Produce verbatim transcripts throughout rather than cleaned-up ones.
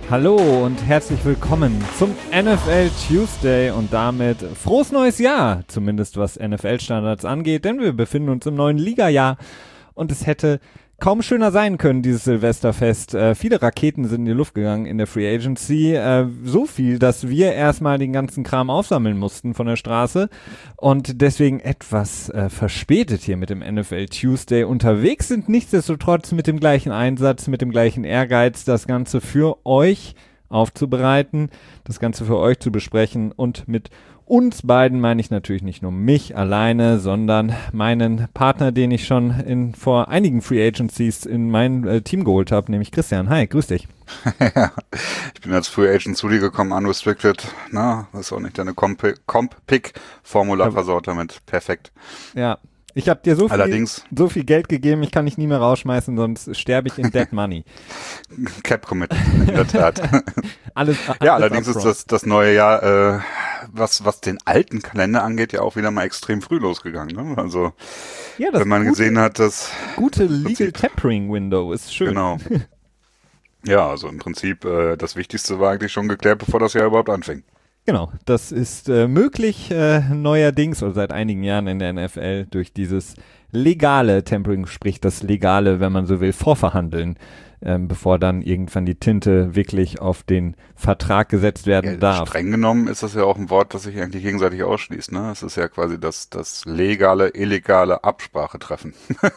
Hallo und herzlich willkommen zum N F L Tuesday und damit frohes neues Jahr, zumindest was N F L-Standards angeht, denn wir befinden uns im neuen Liga-Jahr und es hätte kaum schöner sein können, dieses Silvesterfest. Äh, viele Raketen sind in die Luft gegangen in der Free Agency. Äh, so viel, dass wir erstmal den ganzen Kram aufsammeln mussten von der Straße und deswegen etwas äh, verspätet hier mit dem N F L Tuesday unterwegs sind. Nichtsdestotrotz mit dem gleichen Einsatz, mit dem gleichen Ehrgeiz, das Ganze für euch aufzubereiten, das Ganze für euch zu besprechen und mit uns beiden meine ich natürlich nicht nur mich alleine, sondern meinen Partner, den ich schon in, vor einigen Free Agencies in mein äh, Team geholt habe, nämlich Christian. Hi, grüß dich. Ja, ich bin als Free Agent zu dir gekommen, unrestricted. Na, das ist auch nicht deine Comp-Pick-Formula ja. Versaut damit. Perfekt. Ja, ich habe dir so viel, allerdings, so viel Geld gegeben, ich kann dich nie mehr rausschmeißen, sonst sterbe ich in Dead Money. Cap Committed, in der Tat. alles, alles ja, allerdings ist das, das neue Jahr, äh, was, was den alten Kalender angeht, ja auch wieder mal extrem früh losgegangen. Ne? Also, ja, wenn man gute, gesehen hat, dass... Gute Legal Tapering Window ist schön. Genau. Ja, also im Prinzip, äh, das Wichtigste war eigentlich schon geklärt, bevor das Jahr überhaupt anfing. Genau, das ist äh, möglich äh, neuerdings oder seit einigen Jahren in der N F L durch dieses legale Tempering, sprich das legale, wenn man so will, Vorverhandeln, ähm, bevor dann irgendwann die Tinte wirklich auf den Vertrag gesetzt werden ja, darf. Streng genommen ist das ja auch ein Wort, das sich eigentlich gegenseitig ausschließt. Ne? Es ist ja quasi das, das legale, illegale Absprache treffen.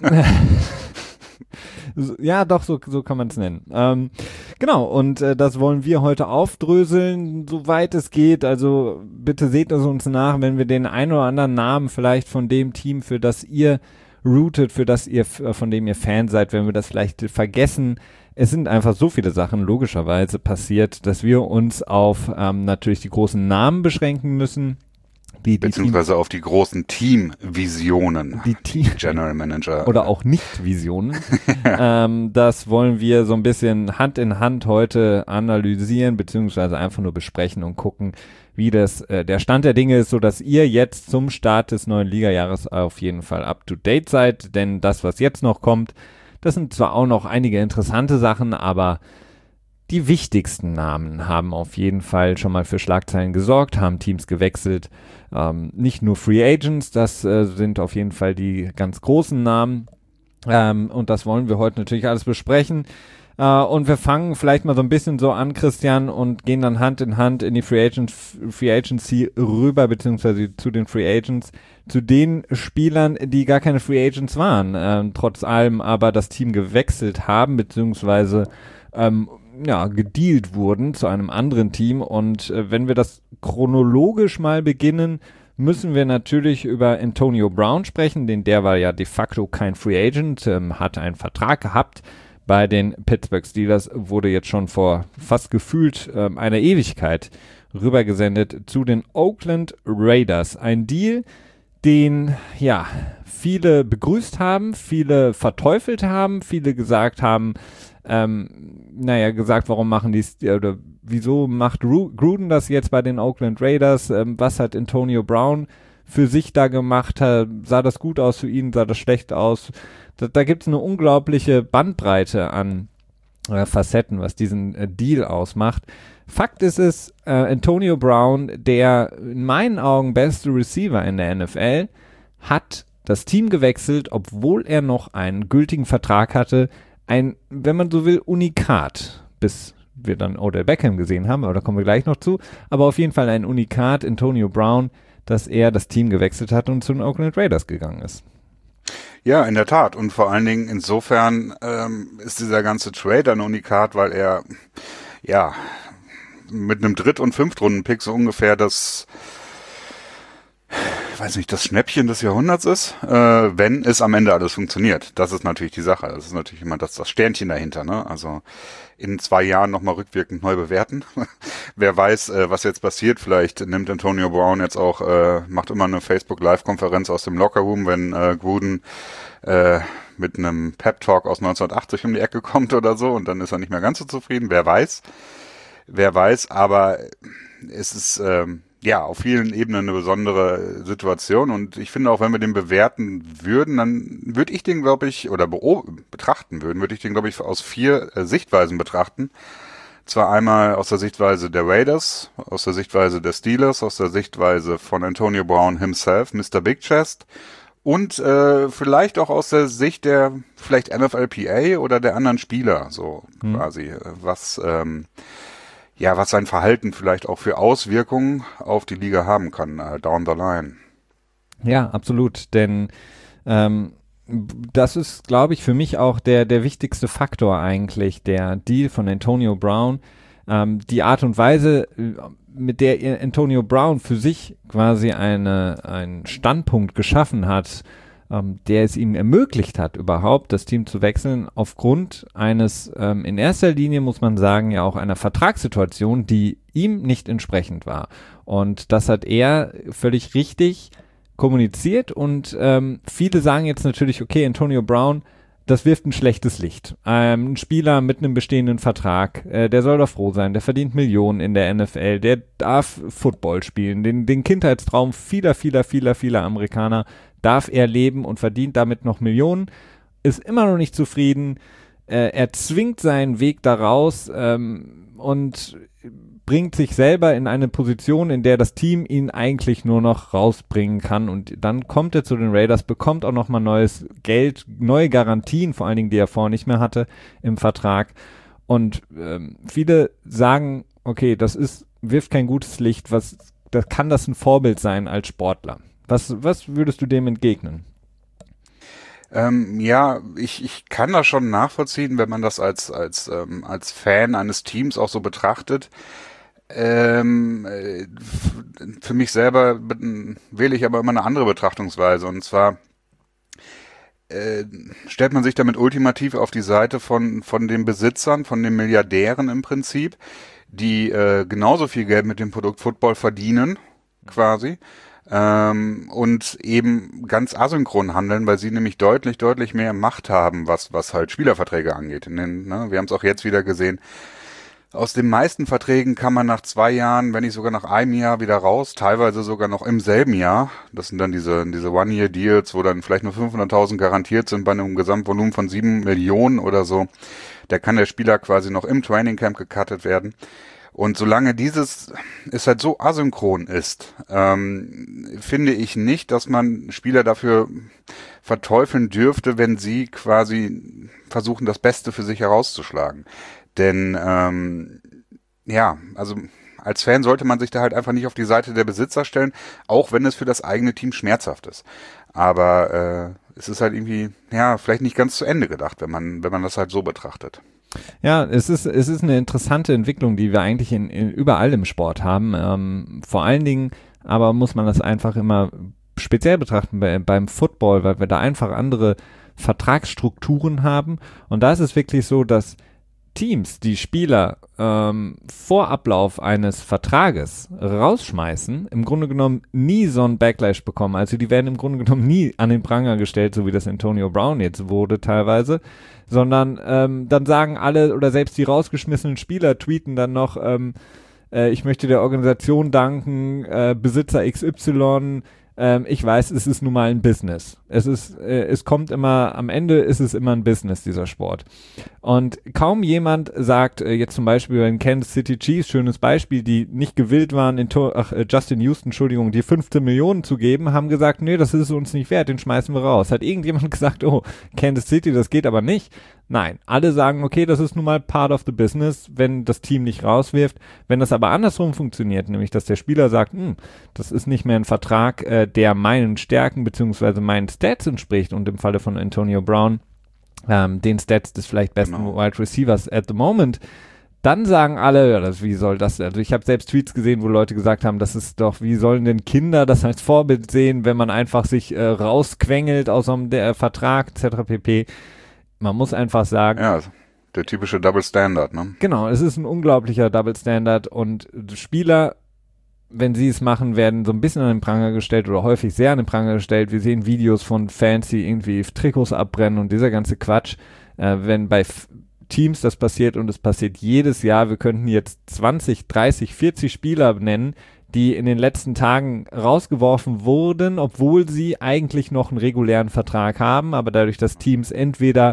Ja, doch, so, so kann man es nennen. Ähm, genau, und äh, das wollen wir heute aufdröseln, soweit es geht. Also bitte seht es uns nach, wenn wir den einen oder anderen Namen vielleicht von dem Team, für das ihr rootet, für das ihr, von dem ihr Fan seid, wenn wir das vielleicht vergessen. Es sind einfach so viele Sachen logischerweise passiert, dass wir uns auf ähm, natürlich die großen Namen beschränken müssen. Die, die Beziehungsweise Team, auf die großen Teamvisionen, die Team General Manager. Oder auch Nicht-Visionen. ähm, das wollen wir so ein bisschen Hand in Hand heute analysieren, beziehungsweise einfach nur besprechen und gucken, wie das äh, der Stand der Dinge ist, sodass ihr jetzt zum Start des neuen Liga-Jahres auf jeden Fall up-to-date seid. Denn das, was jetzt noch kommt, das sind zwar auch noch einige interessante Sachen, aber die wichtigsten Namen haben auf jeden Fall schon mal für Schlagzeilen gesorgt, haben Teams gewechselt. Ähm, nicht nur Free Agents, das äh, sind auf jeden Fall die ganz großen Namen. Ähm, und das wollen wir heute natürlich alles besprechen. Äh, und wir fangen vielleicht mal so ein bisschen so an, Christian, und gehen dann Hand in Hand in die Free, Agent, Free Agency rüber, beziehungsweise zu den Free Agents, zu den Spielern, die gar keine Free Agents waren, äh, trotz allem aber das Team gewechselt haben, beziehungsweise ähm, ja, gedealt wurden zu einem anderen Team. Und äh, wenn wir das chronologisch mal beginnen, müssen wir natürlich über Antonio Brown sprechen, denn der war ja de facto kein Free Agent, ähm, hatte einen Vertrag gehabt bei den Pittsburgh Steelers, wurde jetzt schon vor fast gefühlt ähm, einer Ewigkeit rübergesendet zu den Oakland Raiders. Ein Deal, den ja viele begrüßt haben, viele verteufelt haben, viele gesagt haben, ähm, naja, gesagt, warum machen die, oder wieso macht Ru- Gruden das jetzt bei den Oakland Raiders? Ähm, was hat Antonio Brown für sich da gemacht? Sah das gut aus für ihn? Sah das schlecht aus? Da, da gibt es eine unglaubliche Bandbreite an äh, Facetten, was diesen äh, Deal ausmacht. Fakt ist es, äh, Antonio Brown, der in meinen Augen beste Receiver in der N F L, hat das Team gewechselt, obwohl er noch einen gültigen Vertrag hatte. Ein, wenn man so will, Unikat, bis wir dann Odell Beckham gesehen haben, aber da kommen wir gleich noch zu, aber auf jeden Fall ein Unikat, Antonio Brown, dass er das Team gewechselt hat und zu den Oakland Raiders gegangen ist. Ja, in der Tat. Und vor allen Dingen insofern ähm, ist dieser ganze Trade ein Unikat, weil er ja mit einem Dritt- und Fünftrunden-Pick so ungefähr das, ich weiß nicht, das Schnäppchen des Jahrhunderts ist, äh, wenn es am Ende alles funktioniert. Das ist natürlich die Sache. Das ist natürlich immer das, das Sternchen dahinter, ne? Also in zwei Jahren nochmal rückwirkend neu bewerten. Wer weiß, äh, was jetzt passiert. Vielleicht nimmt Antonio Brown jetzt auch, äh, macht immer eine Facebook-Live-Konferenz aus dem Lockerroom, wenn äh, Gruden äh, mit einem Pep-Talk aus neunzehnhundertachtzig um die Ecke kommt oder so und dann ist er nicht mehr ganz so zufrieden. Wer weiß. Wer weiß, aber es ist ähm, ja auf vielen Ebenen eine besondere Situation und ich finde auch, wenn wir den bewerten würden, dann würde ich den, glaube ich, oder beo- betrachten würden, würde ich den, glaube ich, aus vier äh, Sichtweisen betrachten. zwar einmal aus der Sichtweise der Raiders, aus der Sichtweise der Steelers, aus der Sichtweise von Antonio Brown himself, Mister Big Chest, und äh, vielleicht auch aus der Sicht der vielleicht N F L P A oder der anderen Spieler, so mhm. quasi, was ähm, ja, was sein Verhalten vielleicht auch für Auswirkungen auf die Liga haben kann, äh, down the line. Ja, absolut, denn ähm, das ist, glaube ich, für mich auch der, der wichtigste Faktor eigentlich, der Deal von Antonio Brown. Ähm, die Art und Weise, mit der Antonio Brown für sich quasi eine, einen Standpunkt geschaffen hat, ähm, der es ihm ermöglicht hat, überhaupt das Team zu wechseln, aufgrund eines, ähm, in erster Linie muss man sagen, ja auch einer Vertragssituation, die ihm nicht entsprechend war. Und das hat er völlig richtig kommuniziert und ähm, viele sagen jetzt natürlich, okay, Antonio Brown, das wirft ein schlechtes Licht. Ähm, ein Spieler mit einem bestehenden Vertrag, äh, der soll doch froh sein, der verdient Millionen in der N F L, der darf Football spielen, den, den Kindheitstraum vieler, vieler, vieler, vieler Amerikaner darf er leben und verdient damit noch Millionen, ist immer noch nicht zufrieden, äh, er zwingt seinen Weg daraus ähm, und bringt sich selber in eine Position, in der das Team ihn eigentlich nur noch rausbringen kann, und dann kommt er zu den Raiders, bekommt auch nochmal neues Geld, neue Garantien, vor allen Dingen, die er vorher nicht mehr hatte im Vertrag, und ähm, viele sagen, okay, das ist, wirft kein gutes Licht, was, das kann das ein Vorbild sein als Sportler. Was, was würdest du dem entgegnen? Ähm, ja, ich, ich kann das schon nachvollziehen, wenn man das als, als, ähm, als Fan eines Teams auch so betrachtet. Ähm, äh, für mich selber wähle ich aber immer eine andere Betrachtungsweise, und zwar äh, stellt man sich damit ultimativ auf die Seite von von den Besitzern, von den Milliardären im Prinzip, die äh, genauso viel Geld mit dem Produkt Football verdienen, quasi, ähm, und eben ganz asynchron handeln, weil sie nämlich deutlich, deutlich mehr Macht haben, was was halt Spielerverträge angeht. In den, ne, wir haben es auch jetzt wieder gesehen. Aus den meisten Verträgen kann man nach zwei Jahren, wenn nicht sogar nach einem Jahr wieder raus, teilweise sogar noch im selben Jahr. Das sind dann diese diese One-Year-Deals, wo dann vielleicht nur fünfhunderttausend garantiert sind bei einem Gesamtvolumen von sieben Millionen oder so. Da kann der Spieler quasi noch im Trainingcamp gecuttet werden. Und solange dieses es halt so asynchron ist, ähm, finde ich nicht, dass man Spieler dafür verteufeln dürfte, wenn sie quasi versuchen, das Beste für sich herauszuschlagen. Denn, ähm, ja, also als Fan sollte man sich da halt einfach nicht auf die Seite der Besitzer stellen, auch wenn es für das eigene Team schmerzhaft ist. Aber äh, es ist halt irgendwie, ja, vielleicht nicht ganz zu Ende gedacht, wenn man, wenn man das halt so betrachtet. Ja, es ist, es ist eine interessante Entwicklung, die wir eigentlich in, in überall im Sport haben. Ähm, vor allen Dingen aber muss man das einfach immer speziell betrachten bei, beim Football, weil wir da einfach andere Vertragsstrukturen haben. Und da ist es wirklich so, dass Teams, die Spieler ähm, vor Ablauf eines Vertrages rausschmeißen, im Grunde genommen nie so einen Backlash bekommen. Also die werden im Grunde genommen nie an den Pranger gestellt, so wie das Antonio Brown jetzt wurde teilweise, sondern ähm, dann sagen alle oder selbst die rausgeschmissenen Spieler tweeten dann noch, ähm, äh, ich möchte der Organisation danken, äh, Besitzer X Y, Ähm, ich weiß, es ist nun mal ein Business. Es ist, äh, es kommt immer, am Ende ist es immer ein Business, dieser Sport. Und kaum jemand sagt, äh, jetzt zum Beispiel in Kansas City Chiefs, schönes Beispiel, die nicht gewillt waren, in to- ach, äh, Justin Houston, Entschuldigung, die fünfzehn Millionen zu geben, haben gesagt, nee, das ist uns nicht wert, den schmeißen wir raus. Hat irgendjemand gesagt, oh, Kansas City, das geht aber nicht? Nein, alle sagen, okay, das ist nun mal part of the business, wenn das Team nicht rauswirft. Wenn das aber andersrum funktioniert, nämlich dass der Spieler sagt, hm, das ist nicht mehr ein Vertrag, äh, der meinen Stärken bzw. meinen Stats entspricht, und im Falle von Antonio Brown ähm, den Stats des vielleicht besten genau. Wide Receivers at the moment, dann sagen alle, ja, das, wie soll das, also ich habe selbst Tweets gesehen, wo Leute gesagt haben, das ist doch, wie sollen denn Kinder das als Vorbild sehen, wenn man einfach sich äh, rausquengelt aus so einem der Vertrag et cetera pp. Man muss einfach sagen. Ja, der typische Double Standard, ne? Genau, es ist ein unglaublicher Double Standard, und Spieler, wenn sie es machen, werden so ein bisschen an den Pranger gestellt oder häufig sehr an den Pranger gestellt. Wir sehen Videos von Fans, die irgendwie Trikots abbrennen und dieser ganze Quatsch. Äh, wenn bei F- Teams das passiert, und es passiert jedes Jahr, wir könnten jetzt zwanzig, dreißig, vierzig Spieler nennen, die in den letzten Tagen rausgeworfen wurden, obwohl sie eigentlich noch einen regulären Vertrag haben, aber dadurch, dass Teams entweder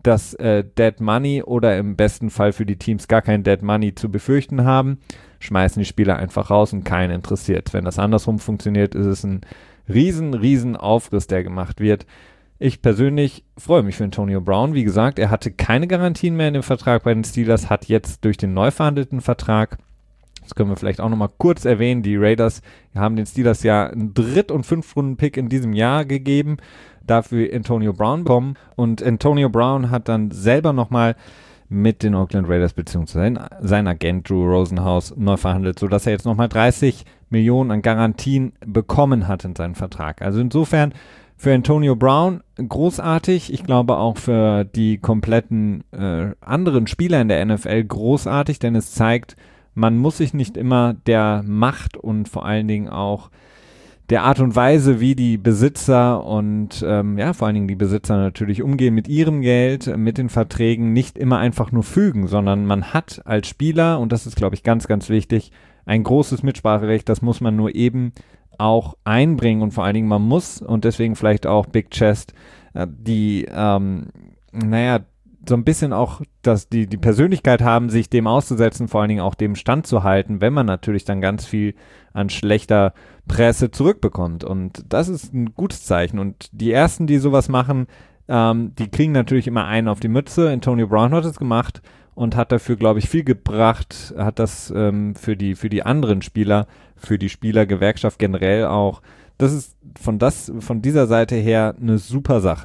dass äh, Dead Money oder im besten Fall für die Teams gar kein Dead Money zu befürchten haben, schmeißen die Spieler einfach raus und keinen interessiert. Wenn das andersrum funktioniert, ist es ein riesen, riesen Aufriss, der gemacht wird. Ich persönlich freue mich für Antonio Brown. Wie gesagt, er hatte keine Garantien mehr in dem Vertrag bei den Steelers, hat jetzt durch den neu verhandelten Vertrag, das können wir vielleicht auch nochmal kurz erwähnen, die Raiders haben den Steelers ja einen Dritt- und Fünf-Runden-Pick in diesem Jahr gegeben, dafür Antonio Brown bekommen. Und Antonio Brown hat dann selber nochmal mit den Oakland Raiders bzw. sein Agent Drew Rosenhaus neu verhandelt, sodass er jetzt nochmal dreißig Millionen an Garantien bekommen hat in seinem Vertrag. Also insofern für Antonio Brown großartig. Ich glaube auch für die kompletten äh, anderen Spieler in der N F L großartig, denn es zeigt, man muss sich nicht immer der Macht und vor allen Dingen auch der Art und Weise, wie die Besitzer und ähm, ja, vor allen Dingen die Besitzer natürlich umgehen mit ihrem Geld, mit den Verträgen, nicht immer einfach nur fügen, sondern man hat als Spieler, und das ist, glaube ich, ganz, ganz wichtig, ein großes Mitspracherecht, das muss man nur eben auch einbringen und vor allen Dingen man muss, und deswegen vielleicht auch Big Chest, äh, die, ähm, naja, so ein bisschen auch, dass die, die Persönlichkeit haben, sich dem auszusetzen, vor allen Dingen auch dem standzuhalten, wenn man natürlich dann ganz viel an schlechter Presse zurückbekommt. Und das ist ein gutes Zeichen. Und die Ersten, die sowas machen, ähm, die kriegen natürlich immer einen auf die Mütze. Antonio Brown hat es gemacht und hat dafür, glaube ich, viel gebracht, hat das ähm, für die, für die anderen Spieler, für die Spielergewerkschaft generell auch. Das ist von, das, von dieser Seite her eine super Sache.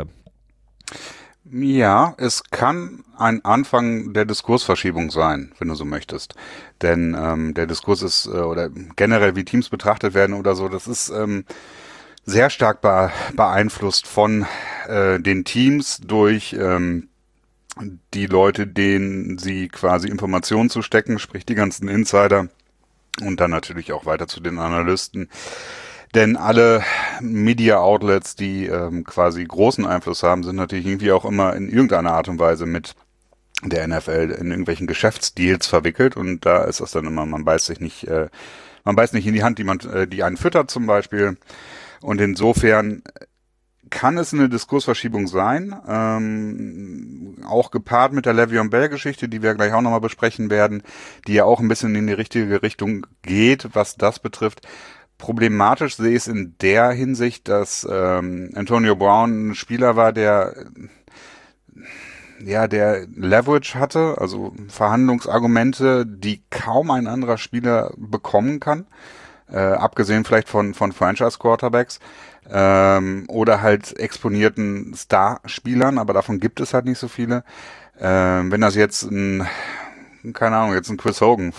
Ja, es kann ein Anfang der Diskursverschiebung sein, wenn du so möchtest. Denn ähm, der Diskurs ist, äh, oder generell wie Teams betrachtet werden oder so, das ist ähm, sehr stark be- beeinflusst von äh, den Teams durch ähm, die Leute, denen sie quasi Informationen zu stecken, sprich die ganzen Insider und dann natürlich auch weiter zu den Analysten. Denn alle Media-Outlets, die ähm, quasi großen Einfluss haben, sind natürlich irgendwie auch immer in irgendeiner Art und Weise mit der N F L in irgendwelchen Geschäftsdeals verwickelt. Und da ist das dann immer, man beißt sich nicht, äh, man beißt nicht in die Hand, die man, äh, die einen füttert zum Beispiel. Und insofern kann es eine Diskursverschiebung sein, ähm, auch gepaart mit der Le'Veon Bell-Geschichte, die wir gleich auch nochmal besprechen werden, die ja auch ein bisschen in die richtige Richtung geht, was das betrifft. Problematisch sehe ich es in der Hinsicht, dass ähm, Antonio Brown ein Spieler war, der ja der Leverage hatte, also Verhandlungsargumente, die kaum ein anderer Spieler bekommen kann, äh, abgesehen vielleicht von von Franchise-Quarterbacks ähm, oder halt exponierten Starspielern, aber davon gibt es halt nicht so viele. Ähm, wenn das jetzt ein keine Ahnung, jetzt ein Chris Hogan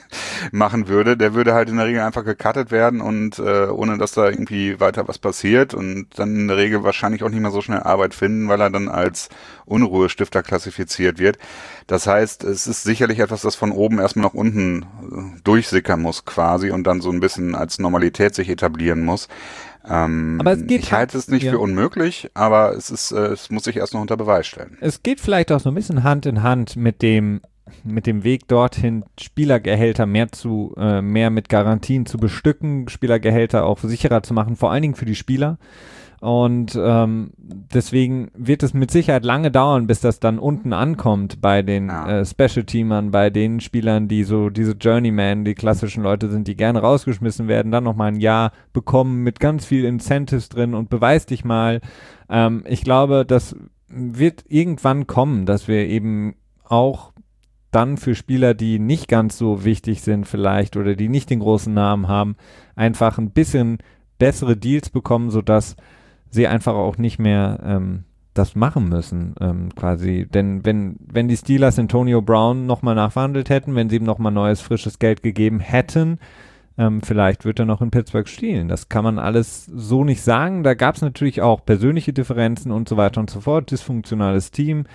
machen würde, der würde halt in der Regel einfach gecuttet werden und äh, ohne dass da irgendwie weiter was passiert und dann in der Regel wahrscheinlich auch nicht mehr so schnell Arbeit finden, weil er dann als Unruhestifter klassifiziert wird. Das heißt, es ist sicherlich etwas, das von oben erstmal nach unten äh, durchsickern muss quasi und dann so ein bisschen als Normalität sich etablieren muss. Ähm, aber es geht ich halte es nicht ja. für unmöglich, aber es ist, äh, es muss sich erst noch unter Beweis stellen. Es geht vielleicht auch so ein bisschen Hand in Hand mit dem mit dem Weg dorthin, Spielergehälter mehr zu, äh, mehr mit Garantien zu bestücken, Spielergehälter auch sicherer zu machen, vor allen Dingen für die Spieler. Und ähm, deswegen wird es mit Sicherheit lange dauern, bis das dann unten ankommt bei den ja. äh, Special-Teamern, bei den Spielern, die so diese Journeyman, die klassischen Leute sind, die gerne rausgeschmissen werden, dann nochmal ein Jahr bekommen mit ganz viel Incentives drin und beweis dich mal. Ähm, ich glaube, das wird irgendwann kommen, dass wir eben auch dann für Spieler, die nicht ganz so wichtig sind vielleicht oder die nicht den großen Namen haben, einfach ein bisschen bessere Deals bekommen, sodass sie einfach auch nicht mehr ähm, das machen müssen, ähm, quasi. Denn wenn, wenn die Steelers Antonio Brown nochmal nachverhandelt hätten, wenn sie ihm nochmal neues, frisches Geld gegeben hätten, ähm, vielleicht wird er noch in Pittsburgh spielen. Das kann man alles so nicht sagen. Da gab es natürlich auch persönliche Differenzen und so weiter und so fort, dysfunktionales Team.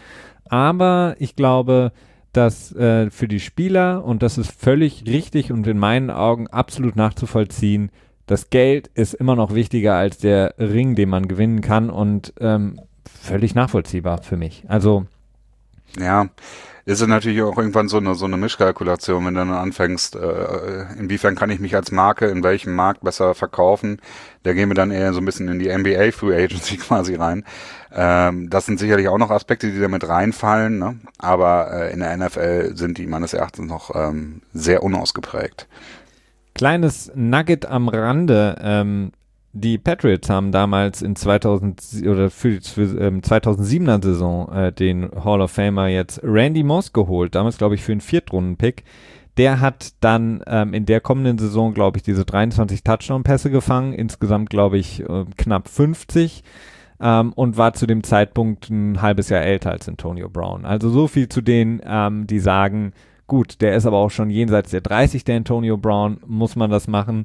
Aber ich glaube, dass äh, für die Spieler, und das ist völlig richtig und in meinen Augen absolut nachzuvollziehen, das Geld ist immer noch wichtiger als der Ring, den man gewinnen kann und ähm, völlig nachvollziehbar für mich. Also Ja, ist es natürlich auch irgendwann so eine so eine Mischkalkulation, wenn du dann anfängst, äh, inwiefern kann ich mich als Marke in welchem Markt besser verkaufen. Da gehen wir dann eher so ein bisschen in die N B A Free Agency quasi rein. Ähm, das sind sicherlich auch noch Aspekte, die da mit reinfallen, ne? Aber äh, in der N F L sind die meines Erachtens noch ähm, sehr unausgeprägt. Kleines Nugget am Rande. Ähm, die Patriots haben damals in zweitausend oder für, für ähm, zweitausendsiebener Saison äh, den Hall of Famer jetzt Randy Moss geholt. Damals, glaube ich, für einen Viertrunden-Pick. Der hat dann ähm, in der kommenden Saison, glaube ich, diese dreiundzwanzig Touchdown-Pässe gefangen. Insgesamt, glaube ich, äh, knapp fünfzig. Ähm, und war zu dem Zeitpunkt ein halbes Jahr älter als Antonio Brown. Also so viel zu denen, ähm, die sagen, gut, der ist aber auch schon jenseits der dreißig, der Antonio Brown, muss man das machen?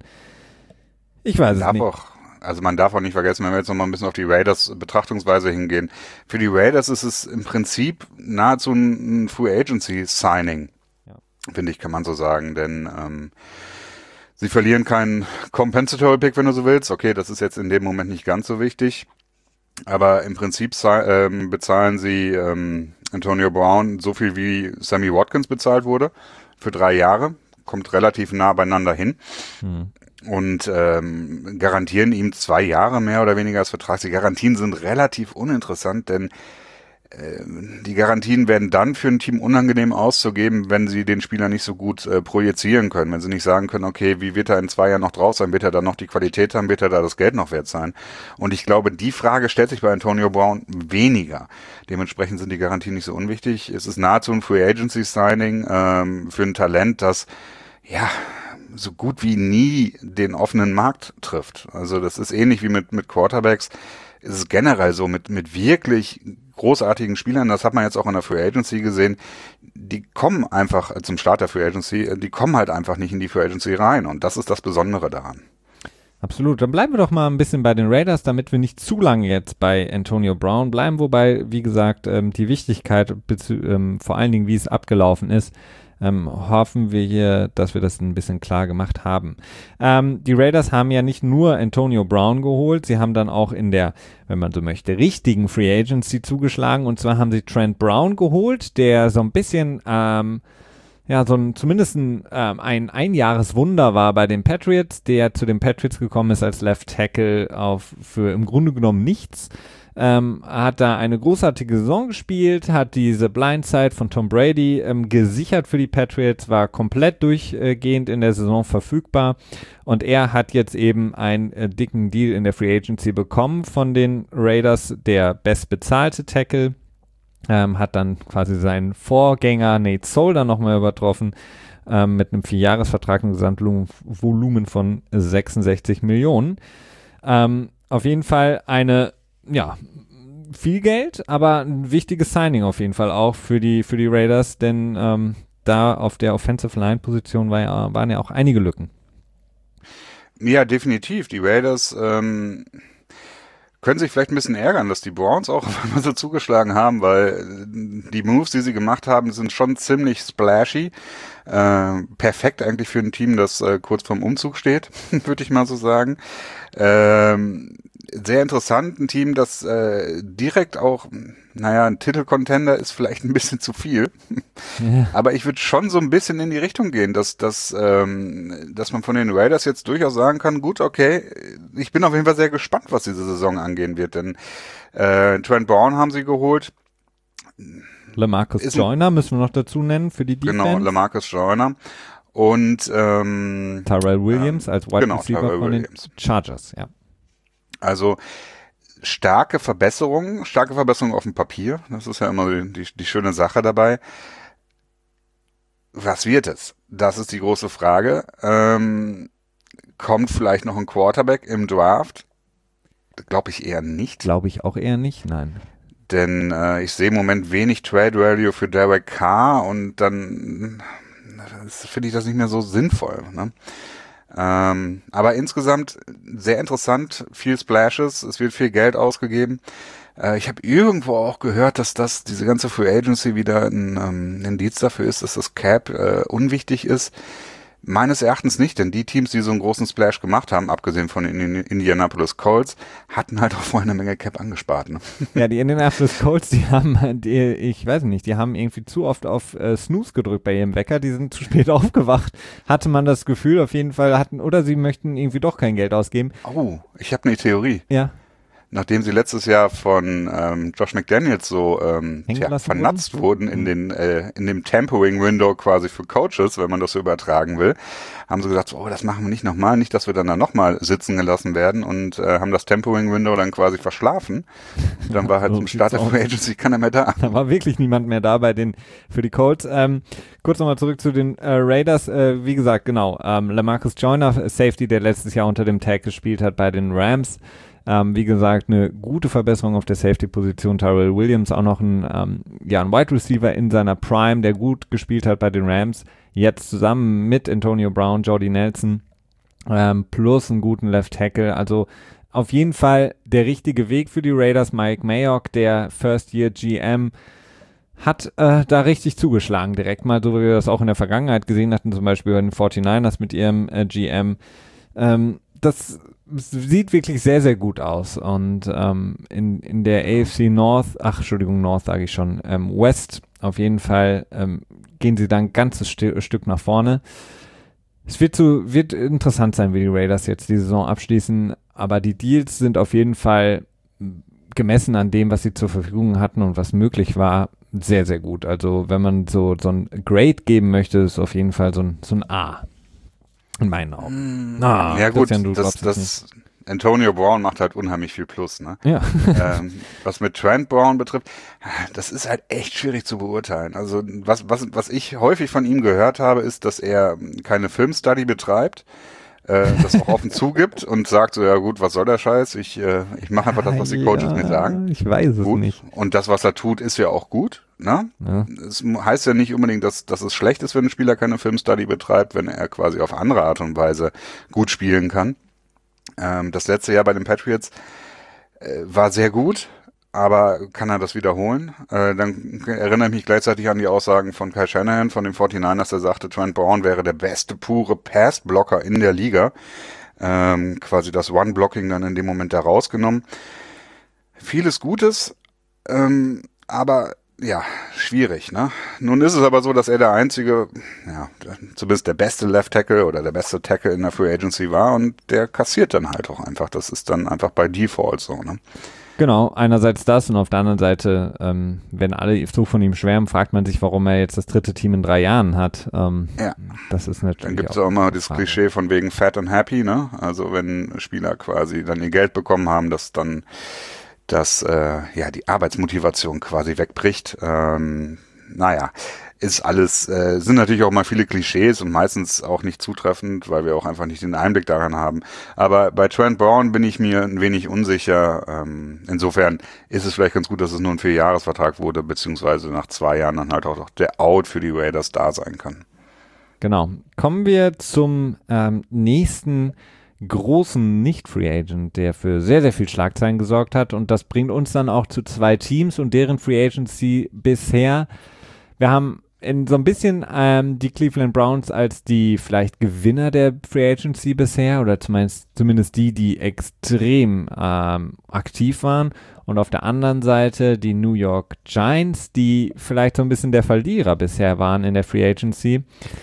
Ich weiß es nicht. Auch, also man darf auch nicht vergessen, wenn wir jetzt noch mal ein bisschen auf die Raiders Betrachtungsweise hingehen. Für die Raiders ist es im Prinzip nahezu ein Free Agency Signing, ja. Finde ich, kann man so sagen, denn ähm, sie verlieren keinen Compensatory Pick, wenn du so willst. Okay, das ist jetzt in dem Moment nicht ganz so wichtig. Aber im Prinzip ähm, bezahlen sie ähm, Antonio Brown so viel wie Sammy Watkins bezahlt wurde für drei Jahre. Kommt relativ nah beieinander hin. Hm. Und ähm, garantieren ihm zwei Jahre mehr oder weniger als Vertrag. Die Garantien sind relativ uninteressant, denn äh, die Garantien werden dann für ein Team unangenehm auszugeben, wenn sie den Spieler nicht so gut äh, projizieren können. Wenn sie nicht sagen können, okay, wie wird er in zwei Jahren noch drauf sein? Wird er dann noch die Qualität haben? Wird er da das Geld noch wert sein? Und ich glaube, die Frage stellt sich bei Antonio Brown weniger. Dementsprechend sind die Garantien nicht so unwichtig. Es ist nahezu ein Free Agency Signing ähm, für ein Talent, das ja so gut wie nie den offenen Markt trifft. Also das ist ähnlich wie mit mit Quarterbacks. Es ist generell so mit mit wirklich großartigen Spielern, das hat man jetzt auch in der Free Agency gesehen, die kommen einfach zum Start der Free Agency, die kommen halt einfach nicht in die Free Agency rein und das ist das Besondere daran. Absolut. Dann bleiben wir doch mal ein bisschen bei den Raiders, damit wir nicht zu lange jetzt bei Antonio Brown bleiben, wobei, wie gesagt, ähm, die Wichtigkeit, ähm, vor allen Dingen, wie es abgelaufen ist, Ähm, hoffen wir hier, dass wir das ein bisschen klar gemacht haben. Ähm, die Raiders haben ja nicht nur Antonio Brown geholt, sie haben dann auch in der, wenn man so möchte, richtigen Free Agency zugeschlagen, und zwar haben sie Trent Brown geholt, der so ein bisschen, ähm, ja, so ein, zumindest ein, ähm, ein Einjahreswunder war bei den Patriots, der zu den Patriots gekommen ist als Left Tackle auf, für im Grunde genommen nichts. Ähm, hat da eine großartige Saison gespielt, hat diese Blindside von Tom Brady ähm, gesichert für die Patriots, war komplett durchgehend in der Saison verfügbar, und er hat jetzt eben einen äh, dicken Deal in der Free Agency bekommen von den Raiders, der bestbezahlte Tackle, ähm, hat dann quasi seinen Vorgänger Nate Solder nochmal übertroffen, ähm, mit einem Vierjahresvertrag und Gesamtvolumen von sechsundsechzig Millionen. Ähm, auf jeden Fall eine ja, viel Geld, aber ein wichtiges Signing auf jeden Fall auch für die für die Raiders, denn ähm, da auf der Offensive Line Position war ja, waren ja auch einige Lücken. Ja, definitiv. Die Raiders ähm, können sich vielleicht ein bisschen ärgern, dass die Browns auch auf einmal so zugeschlagen haben, weil die Moves, die sie gemacht haben, sind schon ziemlich splashy. Äh, perfekt eigentlich für ein Team, das äh, kurz vorm Umzug steht, würde ich mal so sagen. Ähm, sehr interessant, ein Team, das äh, direkt auch, naja, ein Titelcontender ist vielleicht ein bisschen zu viel, ja. Aber ich würde schon so ein bisschen in die Richtung gehen, dass, dass, ähm, dass man von den Raiders jetzt durchaus sagen kann, gut, okay, ich bin auf jeden Fall sehr gespannt, was diese Saison angehen wird, denn äh, Trent Brown haben sie geholt. LaMarcus Joyner müssen wir noch dazu nennen für die Defense. Genau, LaMarcus Joyner. Und ähm, Tyrell Williams ähm, als Wide genau, Receiver Tyrell von Williams. Den Chargers, ja. Also starke Verbesserungen, starke Verbesserungen auf dem Papier. Das ist ja immer die, die, die schöne Sache dabei. Was wird es? Das ist die große Frage. Ähm, kommt vielleicht noch ein Quarterback im Draft? Glaube ich eher nicht. Glaube ich auch eher nicht, nein. Denn äh, ich sehe im Moment wenig Trade Value für Derek Carr und dann finde ich das nicht mehr so sinnvoll. Ne? Ähm, aber insgesamt sehr interessant, viel Splashes, es wird viel Geld ausgegeben. Äh, ich habe irgendwo auch gehört, dass das diese ganze Free Agency wieder ein, ähm, ein Indiz dafür ist, dass das Cap äh, unwichtig ist. Meines Erachtens nicht, denn die Teams, die so einen großen Splash gemacht haben, abgesehen von den Indianapolis Colts, hatten halt auch vorher eine Menge Cap angespart. Ne? Ja, die Indianapolis Colts, die haben, die, ich weiß nicht, die haben irgendwie zu oft auf äh, Snooze gedrückt bei ihrem Wecker, die sind zu spät aufgewacht, hatte man das Gefühl, auf jeden Fall hatten, oder sie möchten irgendwie doch kein Geld ausgeben. Oh, ich habe eine Theorie. Ja. Nachdem sie letztes Jahr von ähm, Josh McDaniels so ähm, tja, vernatzt wurden, wurden in, den, äh, in dem Tampering-Window quasi für Coaches, wenn man das so übertragen will, haben sie gesagt, oh, das machen wir nicht nochmal, nicht, dass wir dann da nochmal sitzen gelassen werden und äh, haben das Tampering-Window dann quasi verschlafen. Dann war halt so zum Start der Free Agency keiner mehr da. Da war wirklich niemand mehr da bei den für die Colts. Ähm, kurz nochmal zurück zu den äh, Raiders. Äh, wie gesagt, genau, ähm, LaMarcus Joyner, Safety, der letztes Jahr unter dem Tag gespielt hat bei den Rams. Ähm, wie gesagt, eine gute Verbesserung auf der Safety-Position. Tyrell Williams auch noch ein, ähm, ja, ein Wide Receiver in seiner Prime, der gut gespielt hat bei den Rams. Jetzt zusammen mit Antonio Brown, Jordy Nelson ähm, plus einen guten Left Tackle. Also auf jeden Fall der richtige Weg für die Raiders. Mike Mayock, der First-Year-G M, hat äh, da richtig zugeschlagen direkt mal, so wie wir das auch in der Vergangenheit gesehen hatten, zum Beispiel bei den forty-niners mit ihrem äh, G M. Ähm, das sieht wirklich sehr, sehr gut aus und ähm, in, in der A F C North, ach, Entschuldigung, North sage ich schon, ähm, West auf jeden Fall ähm, gehen sie dann ein ganzes St- Stück nach vorne. Es wird, zu, wird interessant sein, wie die Raiders jetzt die Saison abschließen, aber die Deals sind auf jeden Fall gemessen an dem, was sie zur Verfügung hatten und was möglich war, sehr, sehr gut. Also wenn man so, so ein Grade geben möchte, ist auf jeden Fall so ein, so ein A. In meinen Augen. Ah, ja gut, das, das Antonio Brown macht halt unheimlich viel Plus, ne? Ja. ähm, was mit Trent Brown betrifft, das ist halt echt schwierig zu beurteilen. Also was, was, was ich häufig von ihm gehört habe, ist, dass er keine Filmstudy betreibt, äh, das auch offen zugibt und sagt so, ja gut, was soll der Scheiß? Ich, äh, ich mache einfach das, was die Coaches ja, mir sagen. Ich weiß es gut. nicht. Und das, was er tut, ist ja auch gut. Ne? Ja. Es heißt ja nicht unbedingt, dass, dass es schlecht ist, wenn ein Spieler keine Filmstudy betreibt, wenn er quasi auf andere Art und Weise gut spielen kann. Ähm, das letzte Jahr bei den Patriots äh, war sehr gut, aber kann er das wiederholen? Äh, dann erinnere ich mich gleichzeitig an die Aussagen von Kyle Shanahan von den forty-niners, der sagte, Trent Brown wäre der beste pure Pass-Blocker in der Liga. Ähm, quasi das One-Blocking dann in dem Moment da rausgenommen. Vieles Gutes, ähm, aber ja, schwierig, ne? Nun ist es aber so, dass er der einzige, ja, zumindest der beste Left Tackle oder der beste Tackle in der Free Agency war und der kassiert dann halt auch einfach. Das ist dann einfach bei Default so, ne? Genau, einerseits das und auf der anderen Seite, ähm, wenn alle so von ihm schwärmen, fragt man sich, warum er jetzt das dritte Team in drei Jahren hat. Ähm, ja. Das ist natürlich Dann gibt es auch immer das Frage. Klischee von wegen fat and happy, ne? Also wenn Spieler quasi dann ihr Geld bekommen haben, dass dann dass äh, ja die Arbeitsmotivation quasi wegbricht. Ähm, naja, ist alles, äh, sind natürlich auch mal viele Klischees und meistens auch nicht zutreffend, weil wir auch einfach nicht den Einblick daran haben. Aber bei Trent Brown bin ich mir ein wenig unsicher. Ähm, insofern ist es vielleicht ganz gut, dass es nur ein Vierjahresvertrag wurde, beziehungsweise nach zwei Jahren dann halt auch noch der Out für die Raiders da sein kann. Genau. Kommen wir zum ähm, nächsten großen Nicht-Free Agent, der für sehr, sehr viel Schlagzeilen gesorgt hat, und das bringt uns dann auch zu zwei Teams und deren Free Agency bisher. Wir haben in so ein bisschen ähm, die Cleveland Browns als die vielleicht Gewinner der Free Agency bisher oder zumindest, zumindest die, die extrem ähm, aktiv waren, und auf der anderen Seite die New York Giants, die vielleicht so ein bisschen der Verlierer bisher waren in der Free Agency.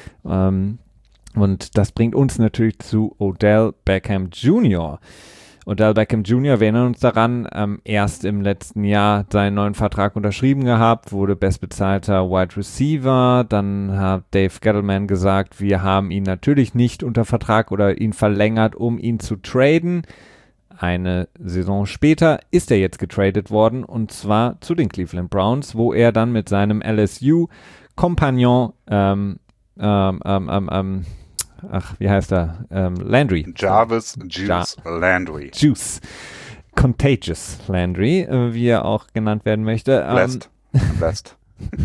Ähm, Und das bringt uns natürlich zu Odell Beckham Junior Odell Beckham Junior, wir erinnern uns daran, ähm, erst im letzten Jahr seinen neuen Vertrag unterschrieben gehabt, wurde bestbezahlter Wide Receiver, dann hat Dave Gettleman gesagt, wir haben ihn natürlich nicht unter Vertrag oder ihn verlängert, um ihn zu traden. Eine Saison später ist er jetzt getradet worden, und zwar zu den Cleveland Browns, wo er dann mit seinem L S U-Kompagnon ähm, ähm, ähm, ähm, ähm, ach, wie heißt er? Ähm, Landry. Jarvis Juice ja. Landry. Juice. Contagious Landry, äh, wie er auch genannt werden möchte. Blessed. Ähm, Blessed.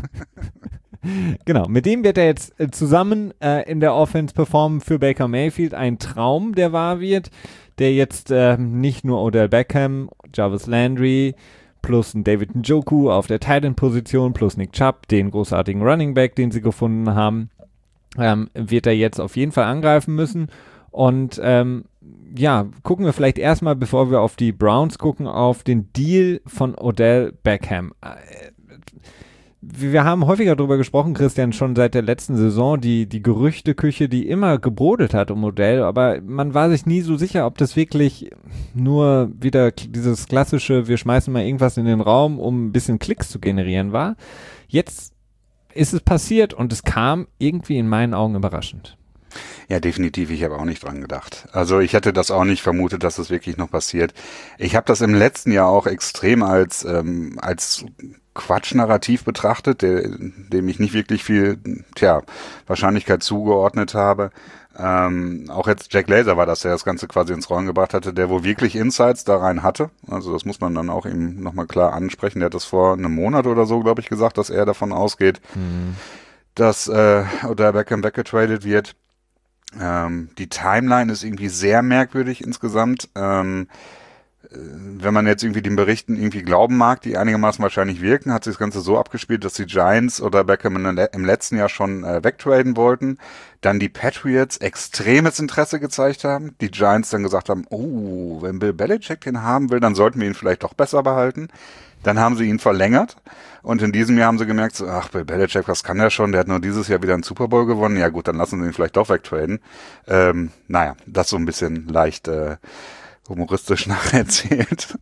Genau, mit dem wird er jetzt äh, zusammen äh, in der Offense performen für Baker Mayfield. Ein Traum, der wahr wird, der jetzt äh, nicht nur Odell Beckham, Jarvis Landry plus ein David Njoku auf der Tight End Position plus Nick Chubb, den großartigen Running Back, den sie gefunden haben, ähm, wird er jetzt auf jeden Fall angreifen müssen. Und ähm, ja, gucken wir vielleicht erstmal, bevor wir auf die Browns gucken, auf den Deal von Odell Beckham. Äh, wir haben häufiger darüber gesprochen, Christian, schon seit der letzten Saison, die, die Gerüchteküche, die immer gebrodelt hat um Odell, aber man war sich nie so sicher, ob das wirklich nur wieder dieses klassische, wir schmeißen mal irgendwas in den Raum, um ein bisschen Klicks zu generieren war. Jetzt ist es passiert und es kam irgendwie in meinen Augen überraschend. Ja, definitiv. Ich habe auch nicht dran gedacht. Also ich hätte das auch nicht vermutet, dass das wirklich noch passiert. Ich habe das im letzten Jahr auch extrem als ähm, als Quatschnarrativ betrachtet, der, dem ich nicht wirklich viel, tja, Wahrscheinlichkeit zugeordnet habe. Ähm, auch jetzt Jack Glazer war das, der das Ganze quasi ins Rollen gebracht hatte, der wohl wirklich Insights da rein hatte. Also das muss man dann auch ihm nochmal klar ansprechen. Der hat das vor einem Monat oder so, glaube ich, gesagt, dass er davon ausgeht, mhm. dass äh, Odell Beckham weggetradet wird. Ähm, die Timeline ist irgendwie sehr merkwürdig insgesamt. Ähm, wenn man jetzt irgendwie den Berichten irgendwie glauben mag, die einigermaßen wahrscheinlich wirken, hat sich das Ganze so abgespielt, dass die Giants oder Beckham im letzten Jahr schon äh, wegtraden wollten, dann die Patriots extremes Interesse gezeigt haben, die Giants dann gesagt haben, oh, wenn Bill Belichick den haben will, dann sollten wir ihn vielleicht doch besser behalten. Dann haben sie ihn verlängert und in diesem Jahr haben sie gemerkt, so, ach, Bill Belichick, was kann der schon? Der hat nur dieses Jahr wieder einen Super Bowl gewonnen. Ja gut, dann lassen sie ihn vielleicht doch wegtraden. Ähm, naja, das so ein bisschen leicht äh, humoristisch nacherzählt.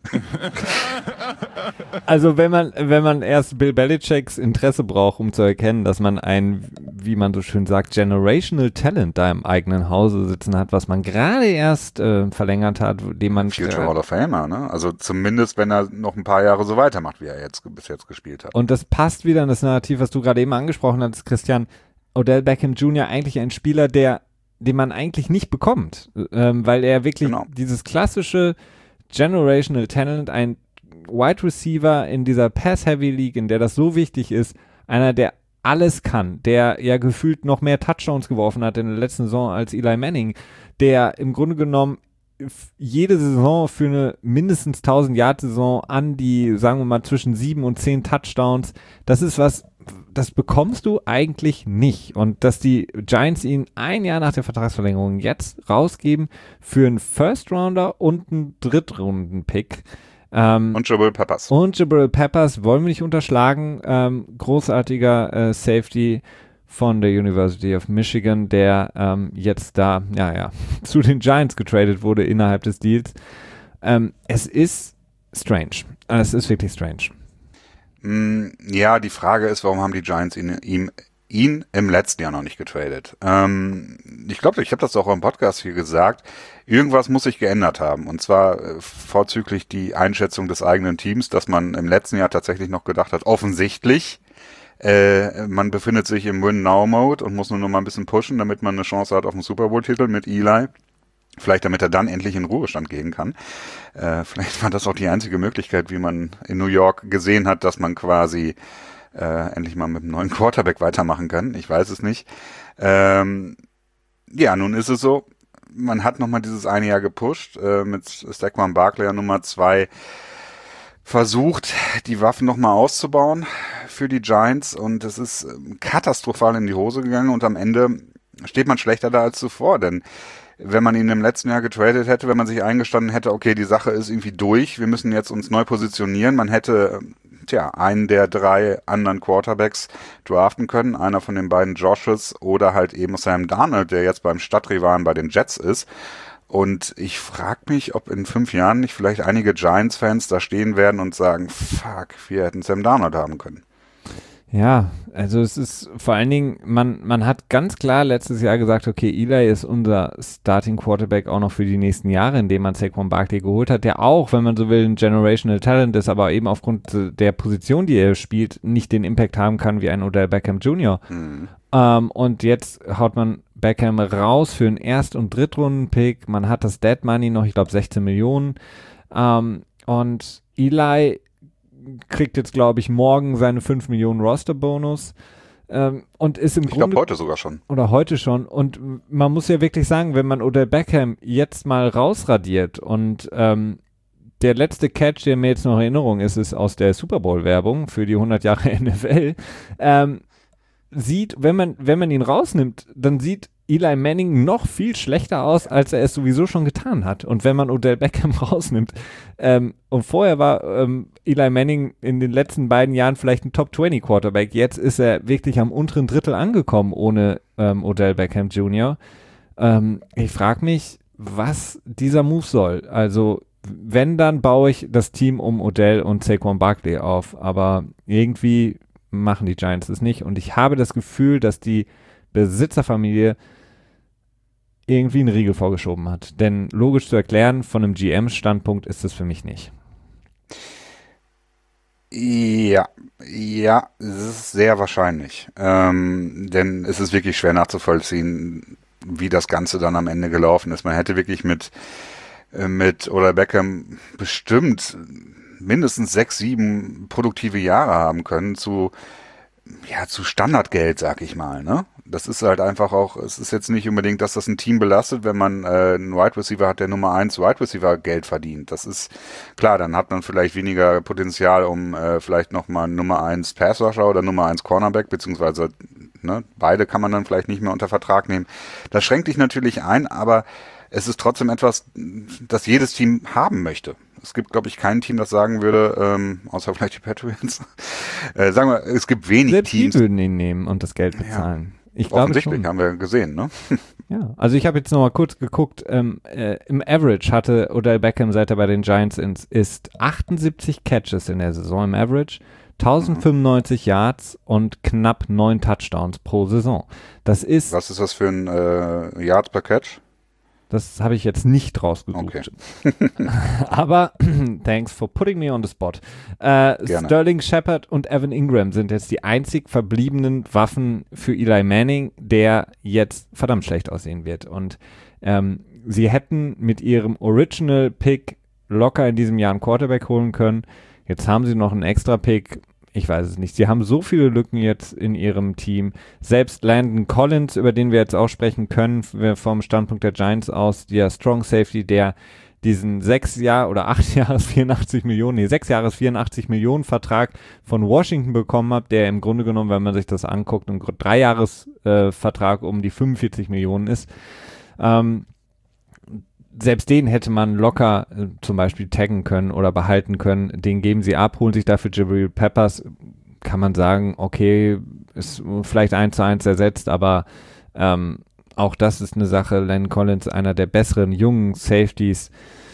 Also wenn man wenn man erst Bill Belichicks Interesse braucht, um zu erkennen, dass man ein, wie man so schön sagt, generational Talent da im eigenen Hause sitzen hat, was man gerade erst äh, verlängert hat, dem man Future äh, Hall of Famer, ne? Also zumindest, wenn er noch ein paar Jahre so weitermacht, wie er jetzt bis jetzt gespielt hat. Und das passt wieder in das Narrativ, was du gerade eben angesprochen hast, Christian. Odell Beckham Junior eigentlich ein Spieler, der den man eigentlich nicht bekommt, ähm, weil er wirklich genau. dieses klassische Generational Talent, ein Wide Receiver in dieser Pass-Heavy League, in der das so wichtig ist, einer, der alles kann, der ja gefühlt noch mehr Touchdowns geworfen hat in der letzten Saison als Eli Manning, der im Grunde genommen jede Saison für eine mindestens tausend-Yard-Saison an die, sagen wir mal, zwischen sieben und zehn Touchdowns, das ist was, das bekommst du eigentlich nicht. Und dass die Giants ihn ein Jahr nach der Vertragsverlängerung jetzt rausgeben für einen First-Rounder und einen Drittrunden-Pick. Ähm, und Jabril Peppers. Und Jabril Peppers wollen wir nicht unterschlagen. Ähm, großartiger äh, Safety von der University of Michigan, der ähm, jetzt da, ja, ja, zu den Giants getradet wurde innerhalb des Deals. Ähm, es ist strange. Es ist wirklich strange. Ja, die Frage ist, warum haben die Giants ihn, ihm, ihn im letzten Jahr noch nicht getradet? Ähm, ich glaube, ich habe das auch im Podcast hier gesagt. Irgendwas muss sich geändert haben. Und zwar äh, vorzüglich die Einschätzung des eigenen Teams, dass man im letzten Jahr tatsächlich noch gedacht hat, offensichtlich, äh, man befindet sich im Win-Now-Mode und muss nur noch mal ein bisschen pushen, damit man eine Chance hat auf einen Super Bowl-Titel mit Eli. Vielleicht damit er dann endlich in Ruhestand gehen kann. Äh, vielleicht war das auch die einzige Möglichkeit, wie man in New York gesehen hat, dass man quasi äh, endlich mal mit einem neuen Quarterback weitermachen kann. Ich weiß es nicht. Ähm, ja, nun ist es so, man hat nochmal dieses eine Jahr gepusht, äh, mit Saquon Barkley Nummer zwei versucht, die Waffen nochmal auszubauen für die Giants und es ist katastrophal in die Hose gegangen und am Ende steht man schlechter da als zuvor, denn wenn man ihn im letzten Jahr getradet hätte, wenn man sich eingestanden hätte, okay, die Sache ist irgendwie durch, wir müssen jetzt uns neu positionieren, man hätte, tja, einen der drei anderen Quarterbacks draften können, einer von den beiden Joshes oder halt eben Sam Darnold, der jetzt beim Stadtrivalen bei den Jets ist. Und ich frage mich, ob in fünf Jahren nicht vielleicht einige Giants-Fans da stehen werden und sagen, fuck, wir hätten Sam Darnold haben können. Ja, also es ist vor allen Dingen, man, man hat ganz klar letztes Jahr gesagt, okay, Eli ist unser Starting Quarterback auch noch für die nächsten Jahre, indem man Saquon Barkley geholt hat, der auch, wenn man so will, ein Generational Talent ist, aber eben aufgrund der Position, die er spielt, nicht den Impact haben kann wie ein Odell Beckham Junior Mhm. Ähm, und jetzt haut man Beckham raus für einen Erst- und Drittrunden-Pick, man hat das Dead Money noch, ich glaube sechzehn Millionen ähm, und Eli kriegt jetzt, glaube ich, morgen seine fünf Millionen Roster-Bonus ähm, und ist im ich Grunde... Ich glaube, heute sogar schon. Oder heute schon. Und man muss ja wirklich sagen, wenn man Odell Beckham jetzt mal rausradiert und ähm, der letzte Catch, der mir jetzt noch in Erinnerung ist, ist aus der Super Bowl-Werbung für die hundert Jahre N F L. Ähm, sieht, wenn man, wenn man ihn rausnimmt, dann sieht Eli Manning noch viel schlechter aus, als er es sowieso schon getan hat. Und wenn man Odell Beckham rausnimmt, ähm, und vorher war ähm, Eli Manning in den letzten beiden Jahren vielleicht ein Top zwanzig Quarterback, jetzt ist er wirklich am unteren Drittel angekommen ohne ähm, Odell Beckham Junior Ähm, ich frage mich, was dieser Move soll. Also wenn, dann baue ich das Team um Odell und Saquon Barkley auf, aber irgendwie machen die Giants es nicht und ich habe das Gefühl, dass die Besitzerfamilie irgendwie einen Riegel vorgeschoben hat. Denn logisch zu erklären, von einem G M-Standpunkt ist es für mich nicht. Ja, ja, es ist sehr wahrscheinlich. Ähm, denn es ist wirklich schwer nachzuvollziehen, wie das Ganze dann am Ende gelaufen ist. Man hätte wirklich mit, äh, mit Odell Beckham bestimmt mindestens sechs, sieben produktive Jahre haben können zu, ja, zu Standardgeld, sag ich mal, ne? Das ist halt einfach auch, es ist jetzt nicht unbedingt, dass das ein Team belastet, wenn man äh, einen Wide Receiver hat, der Nummer eins Wide Receiver Geld verdient. Das ist klar, dann hat man vielleicht weniger Potenzial, um äh, vielleicht nochmal Nummer eins Pass Rusher oder Nummer eins Cornerback, beziehungsweise ne, beide kann man dann vielleicht nicht mehr unter Vertrag nehmen. Das schränkt dich natürlich ein, aber es ist trotzdem etwas, das jedes Team haben möchte. Es gibt, glaube ich, kein Team, das sagen würde, ähm, außer vielleicht die Patriots, äh, sagen wir, es gibt wenig Selbst Teams. Die würden ihn nehmen und das Geld bezahlen. Ja. Ich glaube Offensichtlich, schon. haben wir gesehen, ne? Ja, also ich habe jetzt nochmal kurz geguckt, ähm, äh, im Average hatte Odell Beckham, seit er bei den Giants ist, ist achtundsiebzig Catches in der Saison im Average, tausendfünfundneunzig mhm. Yards und knapp neun Touchdowns pro Saison. Das ist... Was ist das für ein äh, Yards per Catch? Das habe ich jetzt nicht rausgesucht. Okay. Aber thanks for putting me on the spot. Äh, Sterling Shepard und Evan Ingram sind jetzt die einzig verbliebenen Waffen für Eli Manning, der jetzt verdammt schlecht aussehen wird. Und ähm, sie hätten mit ihrem Original Pick locker in diesem Jahr einen Quarterback holen können. Jetzt haben sie noch einen extra Pick. Ich weiß es nicht. Sie haben so viele Lücken jetzt in ihrem Team. Selbst Landon Collins, über den wir jetzt auch sprechen können, vom Standpunkt der Giants aus, der Strong Safety, der diesen sechs Jahr oder acht Jahres vierundachtzig Millionen, nee, sechs Jahres vierundachtzig Millionen Vertrag von Washington bekommen hat, der im Grunde genommen, wenn man sich das anguckt, ein drei Jahres äh, Vertrag um die fünfundvierzig Millionen ist. Ähm, Selbst den hätte man locker äh, zum Beispiel taggen können oder behalten können. Den geben sie ab, holen sich dafür Jabril Peppers. Kann man sagen, okay, ist vielleicht eins zu eins ersetzt, aber ähm, auch das ist eine Sache. Landon Collins, einer der besseren jungen Safeties.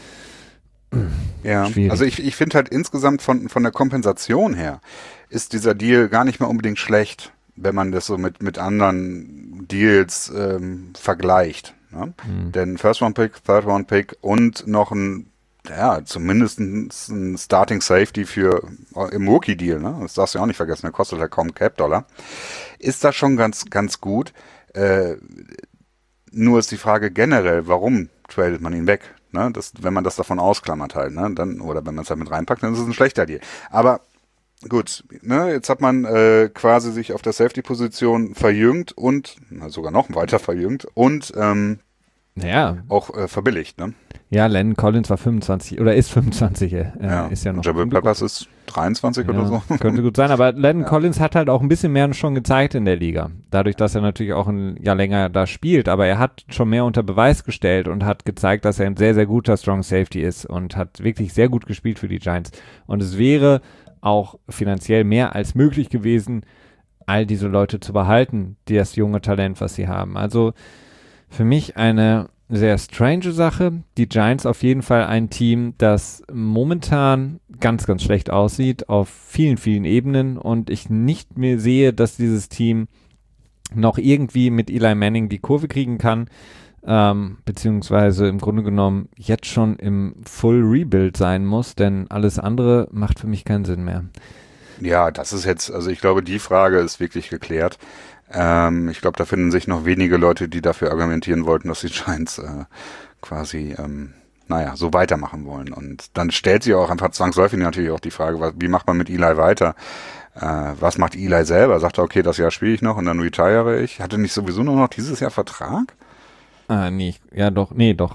Ja, Schwierig. Also ich, ich finde halt insgesamt von, von der Kompensation her ist dieser Deal gar nicht mehr unbedingt schlecht, wenn man das so mit, mit anderen Deals ähm, vergleicht. Ja? Mhm. Denn First-Round-Pick, Third-Round-Pick und noch ein, ja, zumindest ein, ein Starting-Safety für im Rookie-Deal, ne? Das darfst du ja auch nicht vergessen, der kostet halt kaum Cap-Dollar. Ist das schon ganz, ganz gut. Äh, nur ist die Frage generell, warum tradet man ihn weg? Ne? Das, wenn man das davon ausklammert halt, ne? Dann, oder wenn man es halt mit reinpackt, dann ist es ein schlechter Deal. Aber gut, ne, jetzt hat man äh, quasi sich auf der Safety-Position verjüngt und na, sogar noch weiter verjüngt und ähm, naja. auch äh, verbilligt, ne? Ja, Landon Collins war fünfundzwanzig oder ist fünfundzwanzig, äh, ja. ist ja noch. Jabril Peppers ist dreiundzwanzig ja, oder so. Könnte gut sein, aber Landon ja. Collins hat halt auch ein bisschen mehr schon gezeigt in der Liga. Dadurch, dass er natürlich auch ein Jahr länger da spielt, aber er hat schon mehr unter Beweis gestellt und hat gezeigt, dass er ein sehr, sehr guter Strong Safety ist und hat wirklich sehr gut gespielt für die Giants. Und es wäre auch finanziell mehr als möglich gewesen, all diese Leute zu behalten, die das junge Talent, was sie haben. Also für mich eine sehr strange Sache. Die Giants auf jeden Fall ein Team, das momentan ganz, ganz schlecht aussieht auf vielen, vielen Ebenen und ich nicht mehr sehe, dass dieses Team noch irgendwie mit Eli Manning die Kurve kriegen kann. Ähm, beziehungsweise im Grunde genommen jetzt schon im Full Rebuild sein muss, denn alles andere macht für mich keinen Sinn mehr. Ja, das ist jetzt, also ich glaube, die Frage ist wirklich geklärt. Ähm, ich glaube, da finden sich noch wenige Leute, die dafür argumentieren wollten, dass die Giants äh, quasi, ähm, naja, so weitermachen wollen. Und dann stellt sich auch einfach zwangsläufig natürlich auch die Frage, was, wie macht man mit Eli weiter? Äh, was macht Eli selber? Sagt er, okay, das Jahr spiele ich noch und dann retire ich. Hatte nicht sowieso nur noch dieses Jahr Vertrag? Ah, nee, ja doch, nee, doch.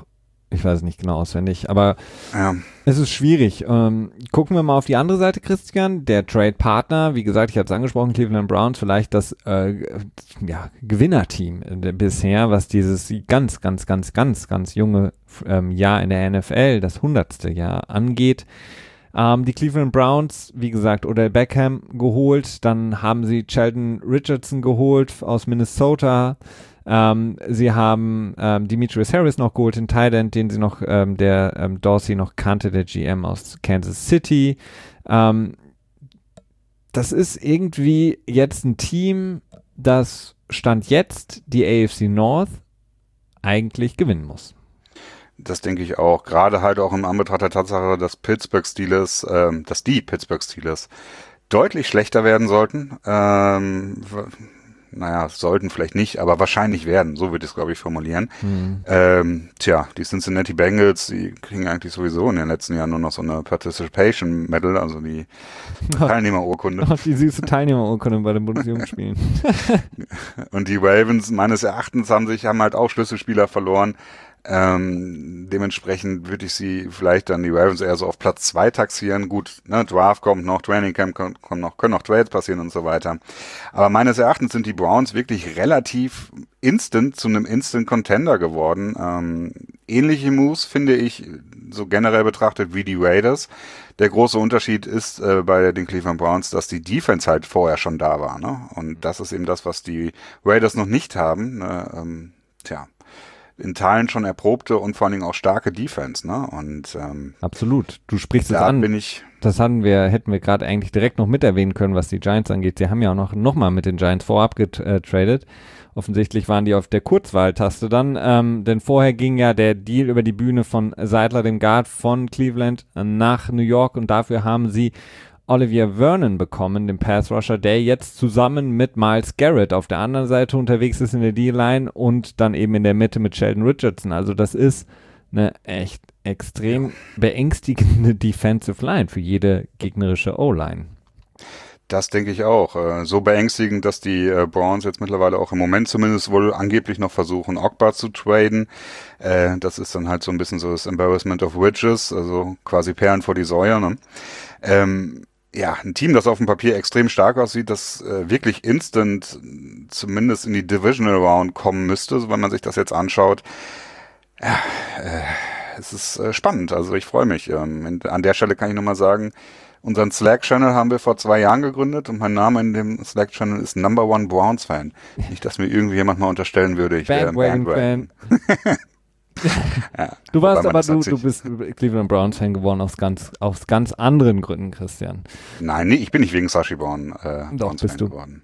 Ich weiß es nicht genau auswendig, aber ja. Es ist schwierig. Ähm, gucken wir mal auf die andere Seite, Christian. Der Trade-Partner, wie gesagt, ich hatte es angesprochen, Cleveland Browns, vielleicht das äh, ja, Gewinnerteam äh, bisher, was dieses ganz, ganz, ganz, ganz, ganz junge ähm, Jahr in der N F L, das hundertste Jahr angeht. Ähm, die Cleveland Browns, wie gesagt, Odell Beckham geholt, dann haben sie Sheldon Richardson geholt aus Minnesota. Ähm, sie haben ähm, Demetrius Harris noch geholt, den Tight End, den sie noch, ähm, der ähm, Dorsey noch kannte, der G M aus Kansas City. Ähm, das ist irgendwie jetzt ein Team, das Stand jetzt die A F C North eigentlich gewinnen muss. Das denke ich auch. Gerade halt auch im Anbetracht der Tatsache, dass Pittsburgh Steelers, ähm, dass die Pittsburgh Steelers deutlich schlechter werden sollten. Ähm, naja, sollten vielleicht nicht, aber wahrscheinlich werden, so würde ich es, glaube ich, formulieren. Mhm. Ähm, tja, die Cincinnati Bengals, die kriegen eigentlich sowieso in den letzten Jahren nur noch so eine Participation Medal, also die Teilnehmerurkunde. Ach, die süße Teilnehmerurkunde bei den Bundesjugendspielen. Und die Ravens, meines Erachtens, haben sich, haben halt auch Schlüsselspieler verloren. Ähm, dementsprechend würde ich sie vielleicht dann die Ravens eher so auf Platz zwei taxieren. Gut, ne, Draft kommt noch, Training Camp kommt, kommt noch, können noch Trades passieren und so weiter. Aber meines Erachtens sind die Browns wirklich relativ instant zu einem Instant Contender geworden. Ähm, ähnliche Moves finde ich so generell betrachtet wie die Raiders. Der große Unterschied ist äh, bei den Cleveland Browns, dass die Defense halt vorher schon da war, ne? Und das ist eben das, was die Raiders noch nicht haben. Ne? Ähm, tja. in Teilen schon erprobte und vor allen Dingen auch starke Defense, ne? Und ähm, absolut. Du sprichst es da an. bin ich. Das hatten wir, hätten wir gerade eigentlich direkt noch mit erwähnen können, was die Giants angeht. Sie haben ja auch noch, noch mal mit den Giants vorab getradet. Offensichtlich waren die auf der Kurzwahltaste dann, ähm, denn vorher ging ja der Deal über die Bühne von Seidler, dem Guard von Cleveland, nach New York, und dafür haben sie Olivier Vernon bekommen, den Pass-Rusher, der jetzt zusammen mit Myles Garrett auf der anderen Seite unterwegs ist in der D-Line und dann eben in der Mitte mit Sheldon Richardson. Also das ist eine echt extrem beängstigende Defensive Line für jede gegnerische O-Line. Das denke ich auch. So beängstigend, dass die Browns jetzt mittlerweile auch im Moment zumindest wohl angeblich noch versuchen, Ogba zu traden. Das ist dann halt so ein bisschen so das Embarrassment of Riches, also quasi Perlen vor die Säue, ne? Ähm, Ja, ein Team, das auf dem Papier extrem stark aussieht, das äh, wirklich instant zumindest in die Divisional Round kommen müsste, so wenn man sich das jetzt anschaut. Ja, äh, es ist äh, spannend, also ich freue mich. Ähm, an der Stelle kann ich nochmal sagen, unseren Slack-Channel haben wir vor zwei Jahren gegründet und mein Name in dem Slack-Channel ist Number One Browns-Fan. Nicht, dass mir irgendwie jemand mal unterstellen würde, ich wäre ein Bandwagon. Ja, du warst aber, du, du bist Cleveland Browns Fan geworden aus ganz, aus ganz anderen Gründen, Christian. Nein, nee, ich bin nicht wegen Sashi Brown äh, Doch, Browns bist Fan du. geworden.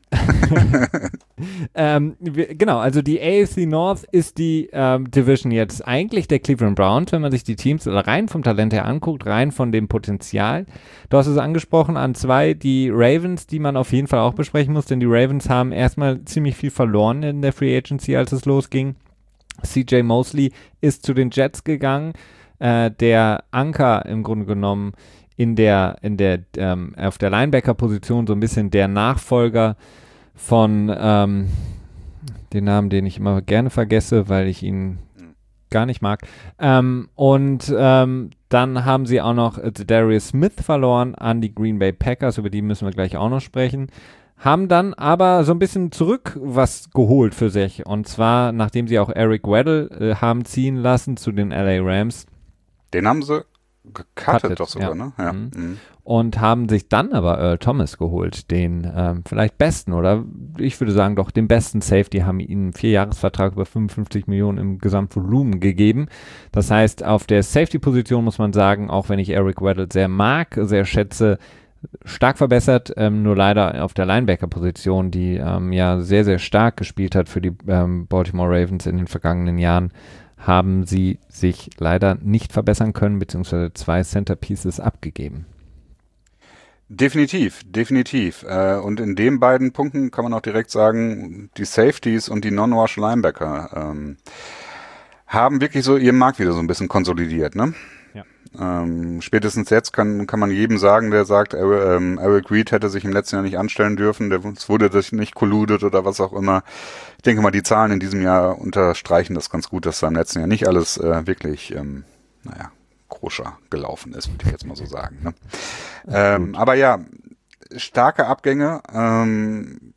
ähm, wir, genau, also die A F C North ist die ähm, Division jetzt eigentlich der Cleveland Browns, wenn man sich die Teams rein vom Talent her anguckt, rein von dem Potenzial. Du hast es angesprochen, an zwei die Ravens, die man auf jeden Fall auch besprechen muss, denn die Ravens haben erstmal ziemlich viel verloren in der Free Agency, als es losging. C J Mosley ist zu den Jets gegangen, äh, der Anker im Grunde genommen in der, in der, ähm, auf der Linebacker-Position so ein bisschen der Nachfolger von ähm, den Namen, den ich immer gerne vergesse, weil ich ihn gar nicht mag. Ähm, und ähm, dann haben sie auch noch äh, Darius Smith verloren an die Green Bay Packers, über die müssen wir gleich auch noch sprechen. Haben dann aber so ein bisschen zurück was geholt für sich. Und zwar, nachdem sie auch Eric Weddle äh, haben ziehen lassen zu den L A Rams. Den haben sie gecuttet doch sogar, ja. ne? Ja. Mhm. Mhm. Und haben sich dann aber Earl Thomas geholt, den ähm, vielleicht besten oder ich würde sagen doch den besten Safety, haben ihnen einen Vierjahresvertrag über fünfundfünfzig Millionen im Gesamtvolumen gegeben. Das heißt, auf der Safety-Position muss man sagen, auch wenn ich Eric Weddle sehr mag, sehr schätze, stark verbessert, ähm, nur leider auf der Linebacker-Position, die ähm, ja sehr, sehr stark gespielt hat für die ähm, Baltimore Ravens in den vergangenen Jahren, haben sie sich leider nicht verbessern können, beziehungsweise zwei Centerpieces abgegeben. Definitiv, definitiv. Äh, und in den beiden Punkten kann man auch direkt sagen, die Safeties und die Non-Rush Linebacker ähm, haben wirklich so ihren Markt wieder so ein bisschen konsolidiert, ne? Ja. Ähm, spätestens jetzt kann, kann man jedem sagen, der sagt, er, ähm, Eric Reed hätte sich im letzten Jahr nicht anstellen dürfen, der es wurde sich nicht colluded oder was auch immer. Ich denke mal, die Zahlen in diesem Jahr unterstreichen das ganz gut, dass da im letzten Jahr nicht alles äh, wirklich, ähm, naja, koscher gelaufen ist, würde ich jetzt mal so sagen. Ne? Ähm, aber ja, starke Abgänge ähm,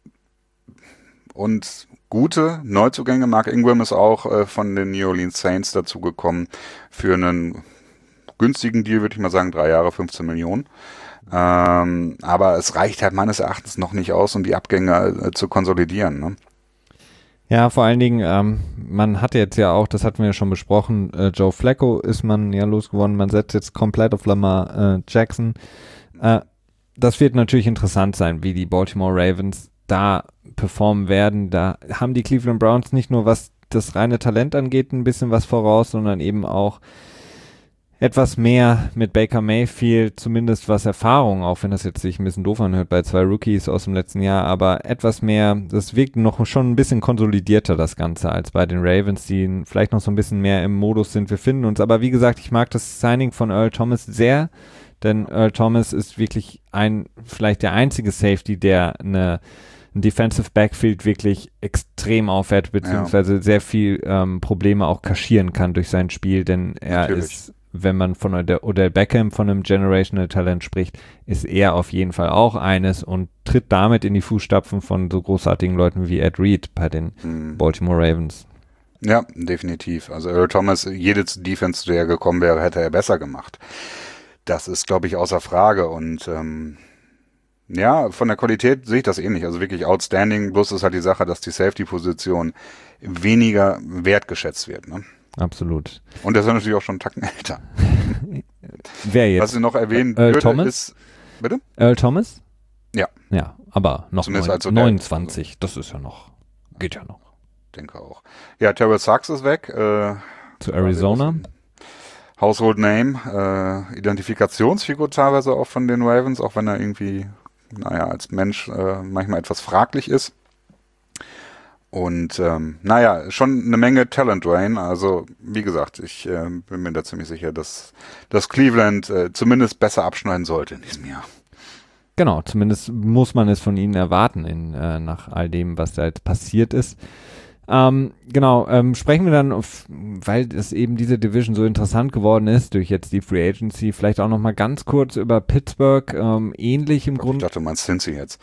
und gute Neuzugänge. Mark Ingram ist auch äh, von den New Orleans Saints dazu gekommen für einen günstigen Deal, würde ich mal sagen, drei Jahre, fünfzehn Millionen. Ähm, aber es reicht halt meines Erachtens noch nicht aus, um die Abgänge äh, zu konsolidieren. Ne? Ja, vor allen Dingen, ähm, man hat jetzt ja auch, das hatten wir ja schon besprochen, äh, Joe Flacco ist man ja losgeworden, man setzt jetzt komplett auf Lamar äh, Jackson. Äh, das wird natürlich interessant sein, wie die Baltimore Ravens da performen werden. Da haben die Cleveland Browns nicht nur, was das reine Talent angeht, ein bisschen was voraus, sondern eben auch etwas mehr mit Baker Mayfield, zumindest was Erfahrung, auch wenn das jetzt sich ein bisschen doof anhört bei zwei Rookies aus dem letzten Jahr, aber etwas mehr, das wirkt noch schon ein bisschen konsolidierter, das Ganze, als bei den Ravens, die vielleicht noch so ein bisschen mehr im Modus sind. Wir finden uns, aber wie gesagt, ich mag das Signing von Earl Thomas sehr, denn Earl Thomas ist wirklich ein, vielleicht der einzige Safety, der eine ein Defensive Backfield wirklich extrem aufwertet, beziehungsweise ja. sehr viel ähm, Probleme auch kaschieren kann durch sein Spiel, denn er Natürlich. ist, wenn man von Odell Beckham, von einem Generational Talent spricht, ist er auf jeden Fall auch eines und tritt damit in die Fußstapfen von so großartigen Leuten wie Ed Reed bei den mhm. Baltimore Ravens. Ja, definitiv. Also Earl Thomas, jede Defense, zu der er gekommen wäre, hätte er besser gemacht. Das ist, glaube ich, außer Frage und ähm, ja, von der Qualität sehe ich das ähnlich. Also wirklich outstanding, bloß ist halt die Sache, dass die Safety-Position weniger wertgeschätzt wird, ne? Absolut. Und der ist natürlich auch schon einen Tacken älter. Wer jetzt? Was ich noch erwähnen Earl würde, Thomas? ist... Bitte? Earl Thomas? Ja. Ja, aber noch neun, also neunundzwanzig. Der, das ist ja noch... Geht ja noch. Denke auch. Ja, Terrell Suggs ist weg. Äh, Zu Arizona. Household Name. Äh, Identifikationsfigur teilweise auch von den Ravens, auch wenn er irgendwie, naja, als Mensch äh, manchmal etwas fraglich ist. Und ähm, naja, schon eine Menge Talent Drain. Also wie gesagt, ich äh, bin mir da ziemlich sicher, dass, dass Cleveland äh, zumindest besser abschneiden sollte in diesem Jahr. Genau, zumindest muss man es von ihnen erwarten, in, äh, nach all dem, was da jetzt passiert ist. Ähm, genau, ähm, sprechen wir dann, auf, weil es eben diese Division so interessant geworden ist, durch jetzt die Free Agency, vielleicht auch nochmal ganz kurz über Pittsburgh, ähm, ähnlich im Grunde. Ich dachte, du meinst Cincy jetzt.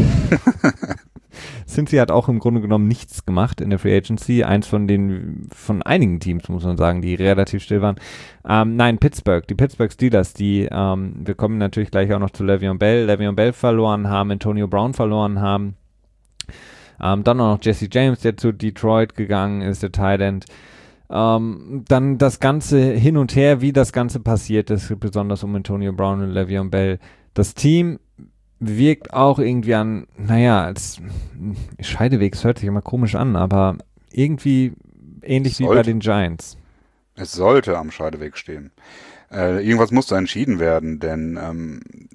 Cincy hat auch im Grunde genommen nichts gemacht in der Free Agency. Eins von den, von einigen Teams, muss man sagen, die relativ still waren. Ähm, nein, Pittsburgh, die Pittsburgh Steelers, die, ähm, wir kommen natürlich gleich auch noch zu Le'Veon Bell, Le'Veon Bell verloren haben, Antonio Brown verloren haben. Ähm, dann auch noch Jesse James, der zu Detroit gegangen ist, der Tight End. Ähm, dann das Ganze hin und her, wie das Ganze passiert ist, besonders um Antonio Brown und Le'Veon Bell. Das Team wirkt auch irgendwie an, naja, als Scheideweg, es hört sich immer komisch an, aber irgendwie ähnlich wie bei den Giants. Es sollte am Scheideweg stehen. Äh, irgendwas musste entschieden werden, denn ähm,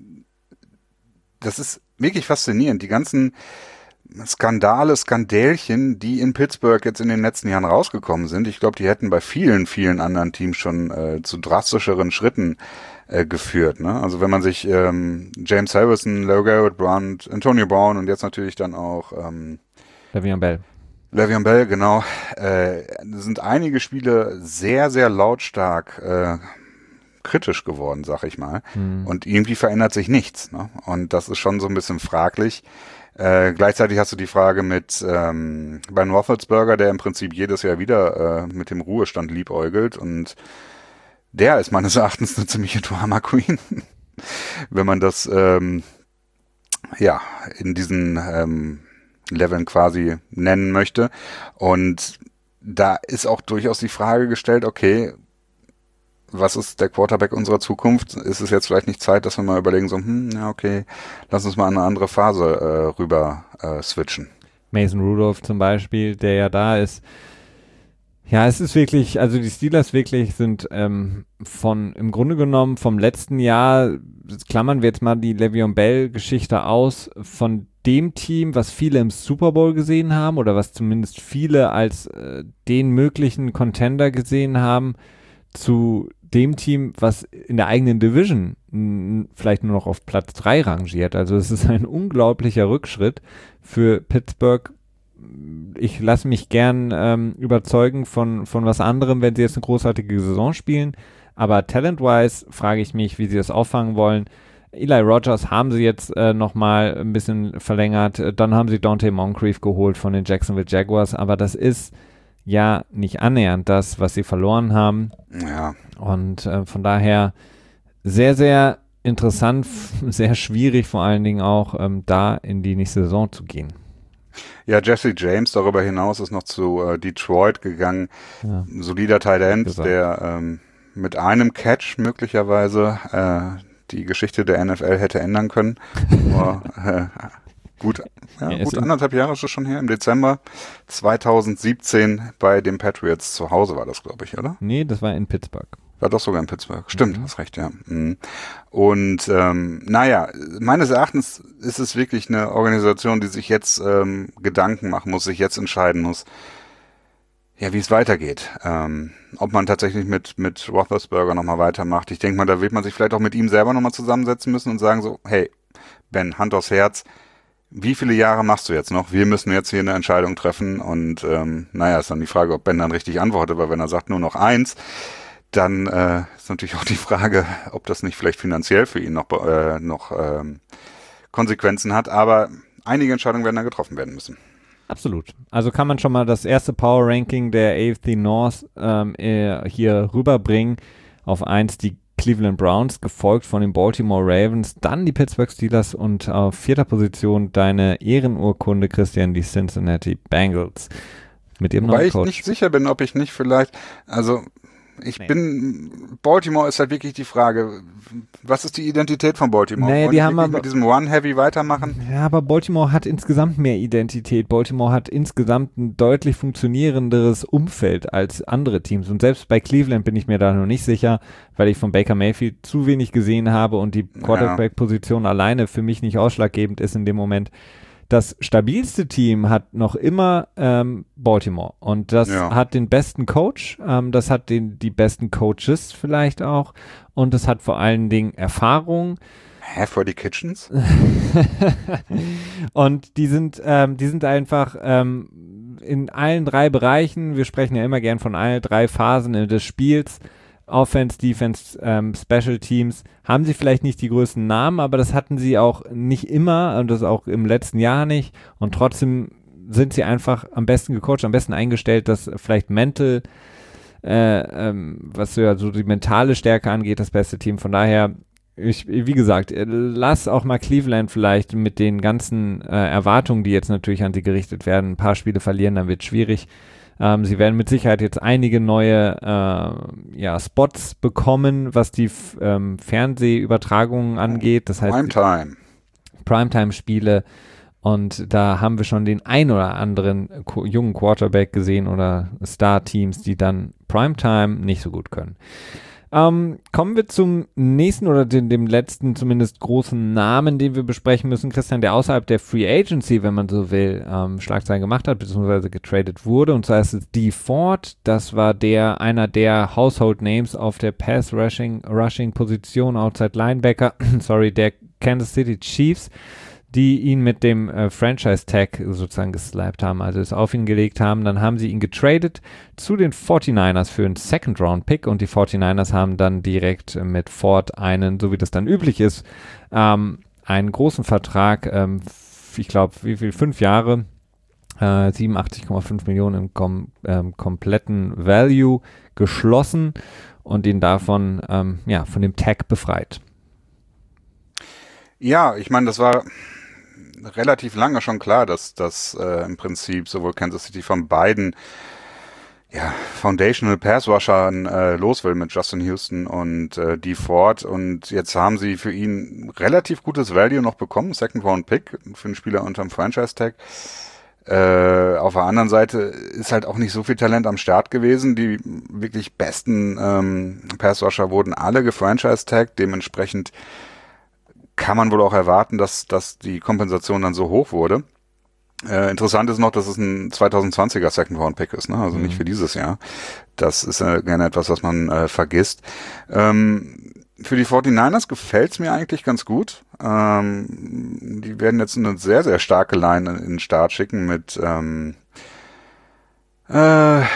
das ist wirklich faszinierend. Die ganzen Skandale, Skandälchen, die in Pittsburgh jetzt in den letzten Jahren rausgekommen sind, ich glaube, die hätten bei vielen, vielen anderen Teams schon äh, zu drastischeren Schritten äh, geführt. Ne? Also wenn man sich ähm, James Harrison, LeGarrette Blount, Antonio Brown und jetzt natürlich dann auch ähm, Le'Veon Bell. Le'Veon Bell, genau. Äh, sind einige Spiele sehr, sehr lautstark äh, kritisch geworden, sag ich mal. Hm. Und irgendwie verändert sich nichts. Ne? Und das ist schon so ein bisschen fraglich. Äh, gleichzeitig hast du die Frage mit ähm, Ben Roethlisberger, der im Prinzip jedes Jahr wieder äh, mit dem Ruhestand liebäugelt und der ist meines Erachtens eine ziemliche Drama Queen, wenn man das ähm, ja in diesen ähm, Leveln quasi nennen möchte. Und da ist auch durchaus die Frage gestellt, okay, was ist der Quarterback unserer Zukunft? Ist es jetzt vielleicht nicht Zeit, dass wir mal überlegen, so, hm, ja, okay, lass uns mal an eine andere Phase äh, rüber äh, switchen. Mason Rudolph zum Beispiel, der ja da ist. Ja, es ist wirklich, also die Steelers wirklich sind ähm, von, im Grunde genommen vom letzten Jahr, klammern wir jetzt mal die Le'Veon Bell-Geschichte aus, von dem Team, was viele im Super Bowl gesehen haben oder was zumindest viele als äh, den möglichen Contender gesehen haben, zu dem Team, was in der eigenen Division m, vielleicht nur noch auf Platz drei rangiert. Also es ist ein unglaublicher Rückschritt für Pittsburgh. Ich lasse mich gern ähm, überzeugen von, von was anderem, wenn sie jetzt eine großartige Saison spielen. Aber talent-wise frage ich mich, wie sie das auffangen wollen. Eli Rogers haben sie jetzt äh, nochmal ein bisschen verlängert. Dann haben sie Dante Moncrief geholt von den Jacksonville Jaguars. Aber das ist ja nicht annähernd das, was sie verloren haben. Ja. Und äh, von daher sehr, sehr interessant, sehr schwierig vor allen Dingen auch, ähm, da in die nächste Saison zu gehen. Ja, Jesse James darüber hinaus ist noch zu äh, Detroit gegangen. Ja. Solider Tight End, der ähm, mit einem Catch möglicherweise äh, die Geschichte der N F L hätte ändern können. Aber, äh, gut, ja, ja, gut anderthalb Jahre ist es schon her. Im Dezember zweitausendsiebzehn bei den Patriots zu Hause war das, glaube ich, oder? Nee, das war in Pittsburgh. War doch sogar in Pittsburgh. Stimmt, mhm. Hast recht, ja. Und ähm, naja, meines Erachtens ist es wirklich eine Organisation, die sich jetzt ähm, Gedanken machen muss, sich jetzt entscheiden muss, ja, wie es weitergeht. Ähm, ob man tatsächlich mit mit Roethlisberger nochmal weitermacht. Ich denke mal, da wird man sich vielleicht auch mit ihm selber nochmal zusammensetzen müssen und sagen so, hey, Ben, Hand aufs Herz, wie viele Jahre machst du jetzt noch? Wir müssen jetzt hier eine Entscheidung treffen. Und ähm, naja, ist dann die Frage, ob Ben dann richtig antwortet, weil wenn er sagt nur noch eins, dann äh, ist natürlich auch die Frage, ob das nicht vielleicht finanziell für ihn noch, äh, noch ähm, Konsequenzen hat. Aber einige Entscheidungen werden dann getroffen werden müssen. Absolut. Also kann man schon mal das erste Power-Ranking der A F C North ähm, äh, hier rüberbringen. Auf eins die Cleveland Browns, gefolgt von den Baltimore Ravens, dann die Pittsburgh Steelers und auf vierter Position deine Ehrenurkunde, Christian, die Cincinnati Bengals. Mit ihrem neuen neuen Coach. Weil ich nicht sicher bin, ob ich nicht vielleicht, also Ich nee. bin, Baltimore ist halt wirklich die Frage, was ist die Identität von Baltimore? Naja, Wollen die die haben aber, mit diesem One-Heavy weitermachen? Ja, aber Baltimore hat insgesamt mehr Identität. Baltimore hat insgesamt ein deutlich funktionierenderes Umfeld als andere Teams. Und selbst bei Cleveland bin ich mir da noch nicht sicher, weil ich von Baker Mayfield zu wenig gesehen habe und die Quarterback-Position ja. alleine für mich nicht ausschlaggebend ist in dem Moment. Das stabilste Team hat noch immer ähm, Baltimore und das ja. hat den besten Coach, ähm, das hat den, die besten Coaches vielleicht auch und das hat vor allen Dingen Erfahrung. Hä, for the Kitchens? Und die sind, ähm, die sind einfach ähm, in allen drei Bereichen, wir sprechen ja immer gern von allen drei Phasen des Spiels, Offense, Defense, ähm, Special Teams, haben sie vielleicht nicht die größten Namen, aber das hatten sie auch nicht immer und das auch im letzten Jahr nicht und trotzdem sind sie einfach am besten gecoacht, am besten eingestellt, dass vielleicht mental, äh, ähm, was so, ja, so die mentale Stärke angeht, das beste Team. Von daher, ich, wie gesagt, lass auch mal Cleveland vielleicht mit den ganzen äh, Erwartungen, die jetzt natürlich an sie gerichtet werden, ein paar Spiele verlieren, dann wird es schwierig. Ähm, sie werden mit Sicherheit jetzt einige neue äh, ja, Spots bekommen, was die f- ähm, Fernsehübertragungen angeht. Das heißt Primetime. Primetime-Spiele. Und da haben wir schon den ein oder anderen ko- jungen Quarterback gesehen oder Star-Teams, die dann Primetime nicht so gut können. Ähm, kommen wir zum nächsten oder dem, dem letzten zumindest großen Namen, den wir besprechen müssen, Christian, der außerhalb der Free Agency, wenn man so will, ähm, Schlagzeilen gemacht hat, beziehungsweise getradet wurde. Und zwar ist es Dee Ford. Das war der, einer der Household Names auf der Pass-Rushing-Position, Outside Linebacker, sorry, der Kansas City Chiefs, die ihn mit dem äh, Franchise-Tag sozusagen geslappt haben, also es auf ihn gelegt haben. Dann haben sie ihn getradet zu den forty-niners für einen Second-Round-Pick und die forty-niners haben dann direkt mit Ford einen, so wie das dann üblich ist, ähm, einen großen Vertrag, ähm, ich glaube, wie viel, fünf Jahre, äh, siebenundachtzig Komma fünf Millionen im kom- ähm, kompletten Value geschlossen und ihn davon, ähm, ja, von dem Tag befreit. Ja, ich meine, das war relativ lange schon klar, dass das äh, im Prinzip sowohl Kansas City von beiden ja, Foundational Pass Rushern äh, los will mit Justin Houston und äh, Dee Ford und jetzt haben sie für ihn relativ gutes Value noch bekommen, Second Round Pick für einen Spieler unterm Franchise Tag. Äh, auf der anderen Seite ist halt auch nicht so viel Talent am Start gewesen. Die wirklich besten ähm, Pass Rusher wurden alle gefranchise tagged, dementsprechend kann man wohl auch erwarten, dass, dass die Kompensation dann so hoch wurde. Äh, interessant ist noch, dass es ein zwanzig zwanziger Second-Round-Pick ist, ne? Also mhm. nicht für dieses Jahr. Das ist äh, gerne etwas, was man äh, vergisst. Ähm, für die forty-niners gefällt es mir eigentlich ganz gut. Ähm, die werden jetzt eine sehr, sehr starke Line in den Start schicken mit ähm, äh,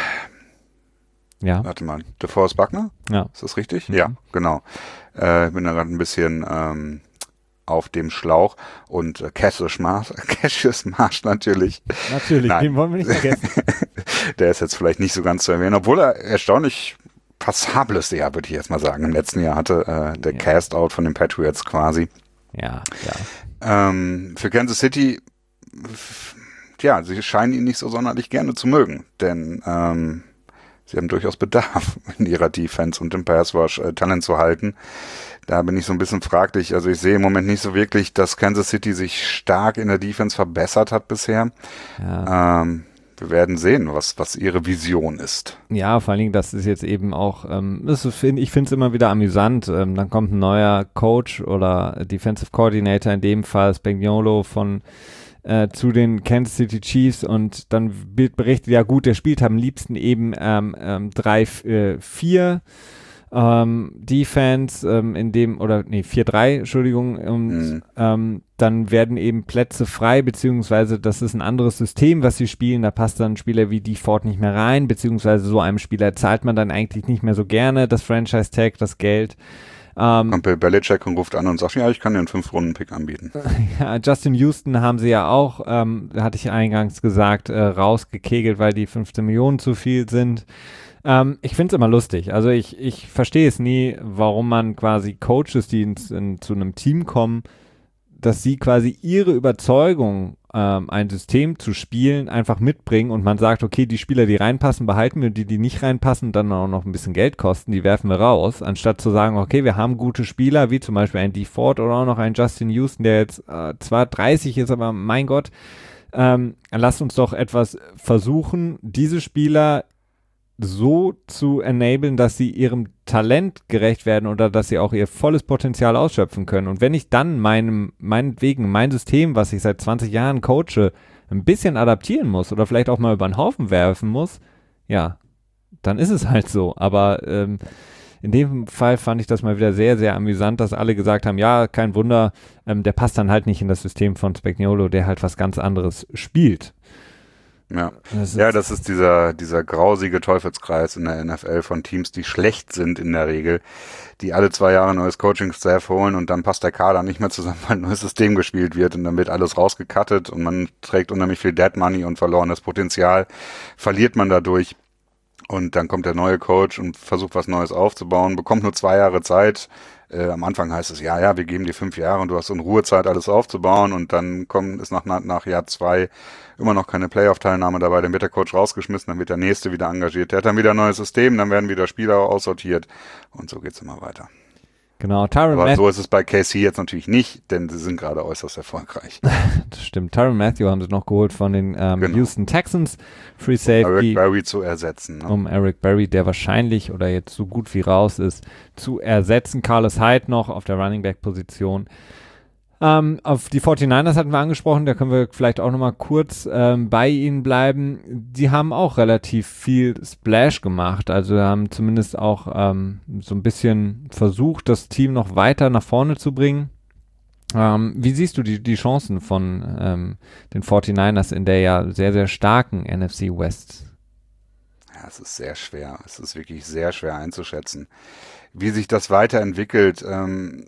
ja. Warte mal, DeForest Buckner? Ja. Ist das richtig? Mhm. Ja, genau. Äh, ich bin da gerade ein bisschen ähm, auf dem Schlauch und äh, Cassius Marsh, Cassius Marsh natürlich. Natürlich, Nein. Den wollen wir nicht vergessen. Der ist jetzt vielleicht nicht so ganz zu erwähnen, obwohl er erstaunlich passables Jahr, würde ich jetzt mal sagen, im letzten Jahr hatte, äh, der ja. Cast-Out von den Patriots quasi. Ja, ja. Ähm, für Kansas City, f- ja, sie scheinen ihn nicht so sonderlich gerne zu mögen, denn ähm, sie haben durchaus Bedarf in ihrer Defense und im Pass Rush äh, Talent zu halten. Da bin ich so ein bisschen fraglich. Also ich sehe im Moment nicht so wirklich, dass Kansas City sich stark in der Defense verbessert hat bisher. Ja. Ähm, wir werden sehen, was, was ihre Vision ist. Ja, vor allen Dingen, das ist jetzt eben auch, ähm, das ist, ich finde es immer wieder amüsant. Ähm, dann kommt ein neuer Coach oder Defensive Coordinator, in dem Fall Spagnuolo von Äh, zu den Kansas City Chiefs und dann wird berichtet, ja gut, der spielt am liebsten eben ähm, ähm, drei vier ähm, Defense, ähm, in dem, oder nee, vier drei, Entschuldigung, und mhm. ähm, dann werden eben Plätze frei, beziehungsweise das ist ein anderes System, was sie spielen, da passt dann ein Spieler wie DeFord nicht mehr rein, beziehungsweise so einem Spieler zahlt man dann eigentlich nicht mehr so gerne, das Franchise-Tag, das Geld. Um, Kommt Bill Belichick und ruft an und sagt, ja, ich kann dir einen fünf-Runden-Pick anbieten. Ja, Justin Houston haben sie ja auch, ähm, hatte ich eingangs gesagt, äh, rausgekegelt, weil die fünfzehn Millionen zu viel sind. Ähm, ich finde es immer lustig. Also ich, ich verstehe es nie, warum man quasi Coaches, die ins, in, zu einem Team kommen, dass sie quasi ihre Überzeugung, ähm, ein System zu spielen, einfach mitbringen und man sagt, okay, die Spieler, die reinpassen, behalten wir, die, die nicht reinpassen, dann auch noch ein bisschen Geld kosten, die werfen wir raus, anstatt zu sagen, okay, wir haben gute Spieler, wie zum Beispiel ein DeFord oder auch noch ein Justin Houston, der jetzt äh, zwar dreißig ist, aber mein Gott, ähm, lasst uns doch etwas versuchen, diese Spieler so zu enablen, dass sie ihrem Talent gerecht werden oder dass sie auch ihr volles Potenzial ausschöpfen können. Und wenn ich dann meinem, meinetwegen mein System, was ich seit zwanzig Jahren coache, ein bisschen adaptieren muss oder vielleicht auch mal über den Haufen werfen muss, ja, dann ist es halt so. Aber ähm, in dem Fall fand ich das mal wieder sehr, sehr amüsant, dass alle gesagt haben, ja, kein Wunder, ähm, der passt dann halt nicht in das System von Spagnuolo, der halt was ganz anderes spielt. Ja, das ja, das ist dieser, dieser grausige Teufelskreis in der N F L von Teams, die schlecht sind in der Regel, die alle zwei Jahre ein neues Coaching-Staff holen und dann passt der Kader nicht mehr zusammen, weil ein neues System gespielt wird und dann wird alles rausgecuttet und man trägt unheimlich viel Dead Money und verlorenes Potenzial, verliert man dadurch und dann kommt der neue Coach und versucht was Neues aufzubauen, bekommt nur zwei Jahre Zeit. Äh, am Anfang heißt es, ja, ja, wir geben dir fünf Jahre und du hast in Ruhezeit alles aufzubauen und dann kommt es nach, nach Jahr zwei immer noch keine Playoff-Teilnahme dabei, dann wird der Coach rausgeschmissen, dann wird der Nächste wieder engagiert, der hat dann wieder ein neues System, dann werden wieder Spieler aussortiert und so geht's immer weiter. Genau, Tyrann Aber Matthew. So ist es bei K C jetzt natürlich nicht, denn sie sind gerade äußerst erfolgreich. Das stimmt. Tyrann Matthew haben sie noch geholt von den ähm, genau. Houston Texans. Free Safety. Um Eric Berry zu ersetzen. Ne? Um Eric Berry, der wahrscheinlich oder jetzt so gut wie raus ist, zu ersetzen. Carlos Hyde noch auf der Running Back Position. Ähm, auf die forty-niners hatten wir angesprochen, da können wir vielleicht auch nochmal kurz ähm, bei ihnen bleiben. Die haben auch relativ viel Splash gemacht, also haben zumindest auch ähm, so ein bisschen versucht, das Team noch weiter nach vorne zu bringen. Ähm, wie siehst du die, die Chancen von ähm, den forty-niners in der ja sehr, sehr starken N F C West? Ja, es ist sehr schwer, es ist wirklich sehr schwer einzuschätzen, wie sich das weiterentwickelt. Ähm,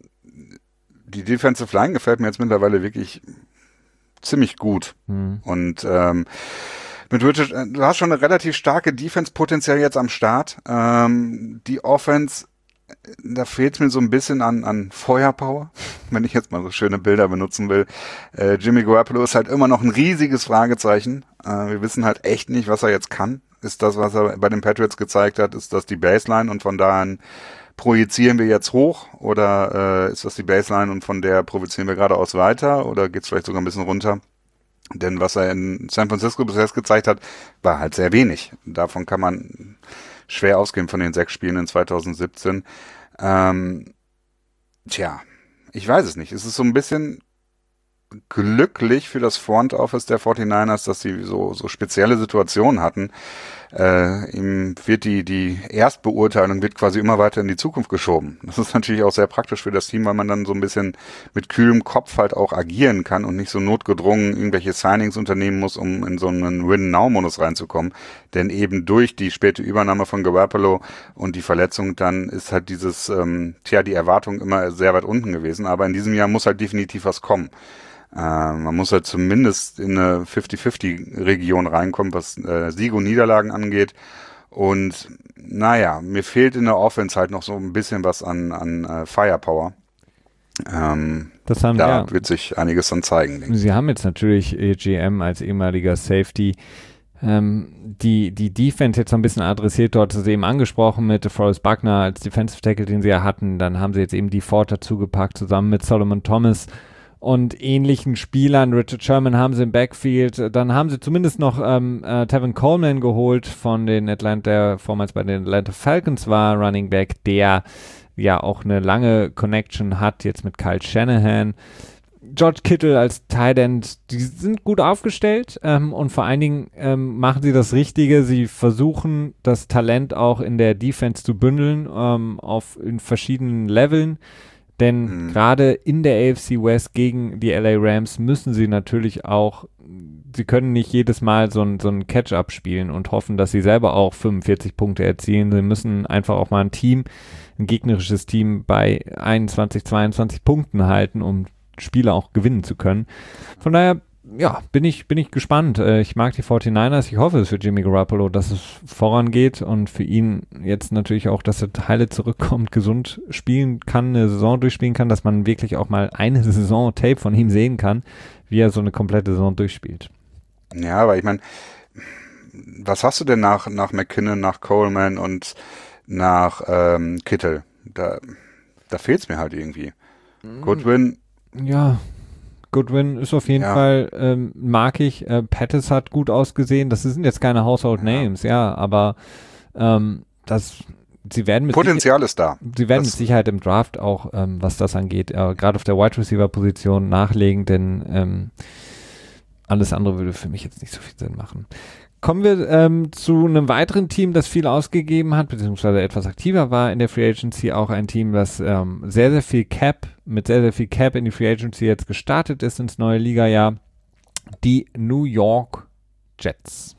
Die Defensive Line gefällt mir jetzt mittlerweile wirklich ziemlich gut. Mhm. Und ähm, mit Richard, du hast schon eine relativ starke Defense potenziell jetzt am Start. Ähm, die Offense, da fehlt es mir so ein bisschen an, an Feuerpower, wenn ich jetzt mal so schöne Bilder benutzen will. Äh, Jimmy Garoppolo ist halt immer noch ein riesiges Fragezeichen. Äh, wir wissen halt echt nicht, was er jetzt kann. Ist das, was er bei den Patriots gezeigt hat, ist das die Baseline und von da an projizieren wir jetzt hoch oder äh, ist das die Baseline und von der projizieren wir geradeaus weiter oder geht es vielleicht sogar ein bisschen runter? Denn was er in San Francisco bisher gezeigt hat, war halt sehr wenig. Davon kann man schwer ausgehen von den sechs Spielen in zwanzig siebzehn. Ähm, tja, ich weiß es nicht. Es ist so ein bisschen glücklich für das Front Office der forty-niners, dass sie so, so spezielle Situationen hatten. Äh, ihm wird die, die Erstbeurteilung wird quasi immer weiter in die Zukunft geschoben. Das ist natürlich auch sehr praktisch für das Team, weil man dann so ein bisschen mit kühlem Kopf halt auch agieren kann und nicht so notgedrungen irgendwelche Signings unternehmen muss, um in so einen Win-Now-Modus reinzukommen. Denn eben durch die späte Übernahme von Garoppolo und die Verletzung dann ist halt dieses, ähm, tja, die Erwartung immer sehr weit unten gewesen. Aber in diesem Jahr muss halt definitiv was kommen. Äh, man muss halt zumindest in eine fifty-fifty-Region reinkommen, was äh, Siege und Niederlagen angeht. Und naja, mir fehlt in der Offense halt noch so ein bisschen was an, an äh, Firepower. Ähm, das haben, da ja, wird sich einiges dann zeigen, denke ich. Sie haben jetzt natürlich E G M als ehemaliger Safety ähm, die, die Defense jetzt so ein bisschen adressiert. Dort ist es eben angesprochen mit DeForest Buckner als Defensive Tackle, den sie ja hatten. Dann haben sie jetzt eben die Ford dazu gepackt, zusammen mit Solomon Thomas und ähnlichen Spielern. Richard Sherman haben sie im Backfield. Dann haben sie zumindest noch ähm, äh, Tevin Coleman geholt von den Atlanta, der vormals bei den Atlanta Falcons war, Running Back, der ja auch eine lange Connection hat, jetzt mit Kyle Shanahan. George Kittle als Tight End, die sind gut aufgestellt ähm, und vor allen Dingen ähm, machen sie das Richtige. Sie versuchen, das Talent auch in der Defense zu bündeln, ähm, auf in verschiedenen Leveln. Denn mhm. gerade in der A F C West gegen die L A Rams müssen sie natürlich auch, sie können nicht jedes Mal so ein, so ein Catch-up spielen und hoffen, dass sie selber auch fünfundvierzig Punkte erzielen. Sie müssen einfach auch mal ein Team, ein gegnerisches Team bei einundzwanzig, zweiundzwanzig Punkten halten, um Spiele auch gewinnen zu können. Von daher, ja, bin ich, bin ich gespannt. Ich mag die forty-niners. Ich hoffe es für Jimmy Garoppolo, dass es vorangeht und für ihn jetzt natürlich auch, dass er heile zurückkommt, gesund spielen kann, eine Saison durchspielen kann, dass man wirklich auch mal eine Saison Tape von ihm sehen kann, wie er so eine komplette Saison durchspielt. Ja, aber ich meine, was hast du denn nach, nach McKinnon, nach Coleman und nach ähm, Kittle? Da, da fehlt es mir halt irgendwie. Goodwin. Ja, Goodwin ist auf jeden ja. Fall, ähm, mag ich. Äh, Pettis hat gut ausgesehen. Das sind jetzt keine Household ja. Names, ja, aber ähm, das, sie werden mit Potenzial Sicher- ist da. Sie werden das mit Sicherheit im Draft auch, ähm, was das angeht, äh, gerade auf der Wide Receiver Position nachlegen, denn ähm, alles andere würde für mich jetzt nicht so viel Sinn machen. Kommen wir ähm, zu einem weiteren Team, das viel ausgegeben hat, beziehungsweise etwas aktiver war in der Free Agency. Auch ein Team, das ähm, sehr, sehr viel Cap, mit sehr, sehr viel Cap in die Free Agency jetzt gestartet ist ins neue Liga-Jahr. Die New York Jets.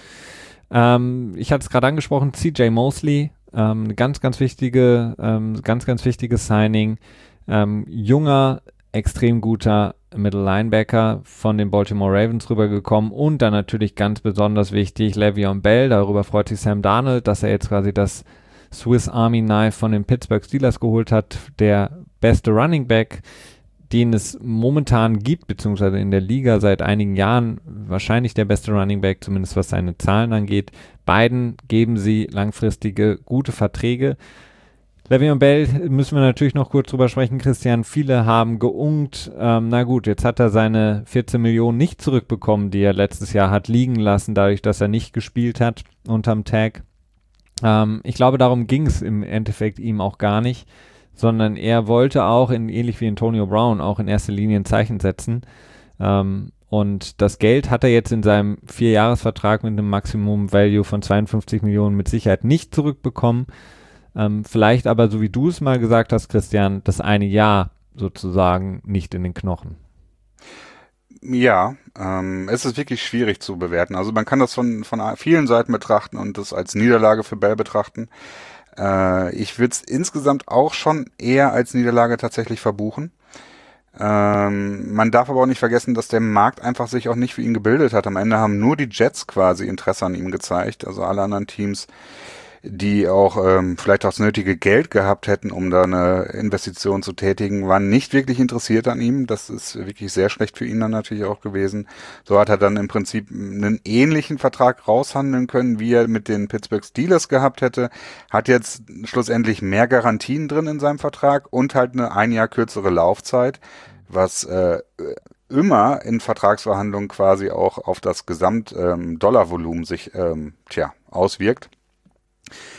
Ähm, ich hatte es gerade angesprochen, C J Mosley, ähm, eine ganz, ganz wichtige, ähm, ganz, ganz wichtiges Signing. Ähm, junger, extrem guter Middle Linebacker von den Baltimore Ravens rübergekommen und dann natürlich ganz besonders wichtig Le'Veon Bell, darüber freut sich Sam Darnold, dass er jetzt quasi das Swiss Army Knife von den Pittsburgh Steelers geholt hat, der beste Running Back, den es momentan gibt, beziehungsweise in der Liga seit einigen Jahren wahrscheinlich der beste Running Back, zumindest was seine Zahlen angeht. Beiden geben sie langfristige, gute Verträge. Le'Veon Bell müssen wir natürlich noch kurz drüber sprechen, Christian. Viele haben geungt. Ähm, na gut, jetzt hat er seine vierzehn Millionen nicht zurückbekommen, die er letztes Jahr hat liegen lassen, dadurch, dass er nicht gespielt hat unterm Tag. Ähm, ich glaube, darum ging es im Endeffekt ihm auch gar nicht, sondern er wollte auch, in, ähnlich wie Antonio Brown, auch in erster Linie ein Zeichen setzen. Ähm, und das Geld hat er jetzt in seinem Vierjahresvertrag mit einem Maximum Value von zweiundfünfzig Millionen mit Sicherheit nicht zurückbekommen. Ähm, vielleicht aber, so wie du es mal gesagt hast, Christian, das eine Jahr sozusagen nicht in den Knochen. Ja, ähm, es ist wirklich schwierig zu bewerten. Also man kann das von, von vielen Seiten betrachten und das als Niederlage für Bell betrachten. Äh, ich würde es insgesamt auch schon eher als Niederlage tatsächlich verbuchen. Ähm, man darf aber auch nicht vergessen, dass der Markt einfach sich auch nicht für ihn gebildet hat. Am Ende haben nur die Jets quasi Interesse an ihm gezeigt, also alle anderen Teams, die auch ähm, vielleicht auch das nötige Geld gehabt hätten, um da eine Investition zu tätigen, waren nicht wirklich interessiert an ihm. Das ist wirklich sehr schlecht für ihn dann natürlich auch gewesen. So hat er dann im Prinzip einen ähnlichen Vertrag raushandeln können, wie er mit den Pittsburgh Steelers gehabt hätte. Hat jetzt schlussendlich mehr Garantien drin in seinem Vertrag und halt eine ein Jahr kürzere Laufzeit, was äh, immer in Vertragsverhandlungen quasi auch auf das Gesamt-Dollarvolumen ähm, sich ähm, tja, auswirkt.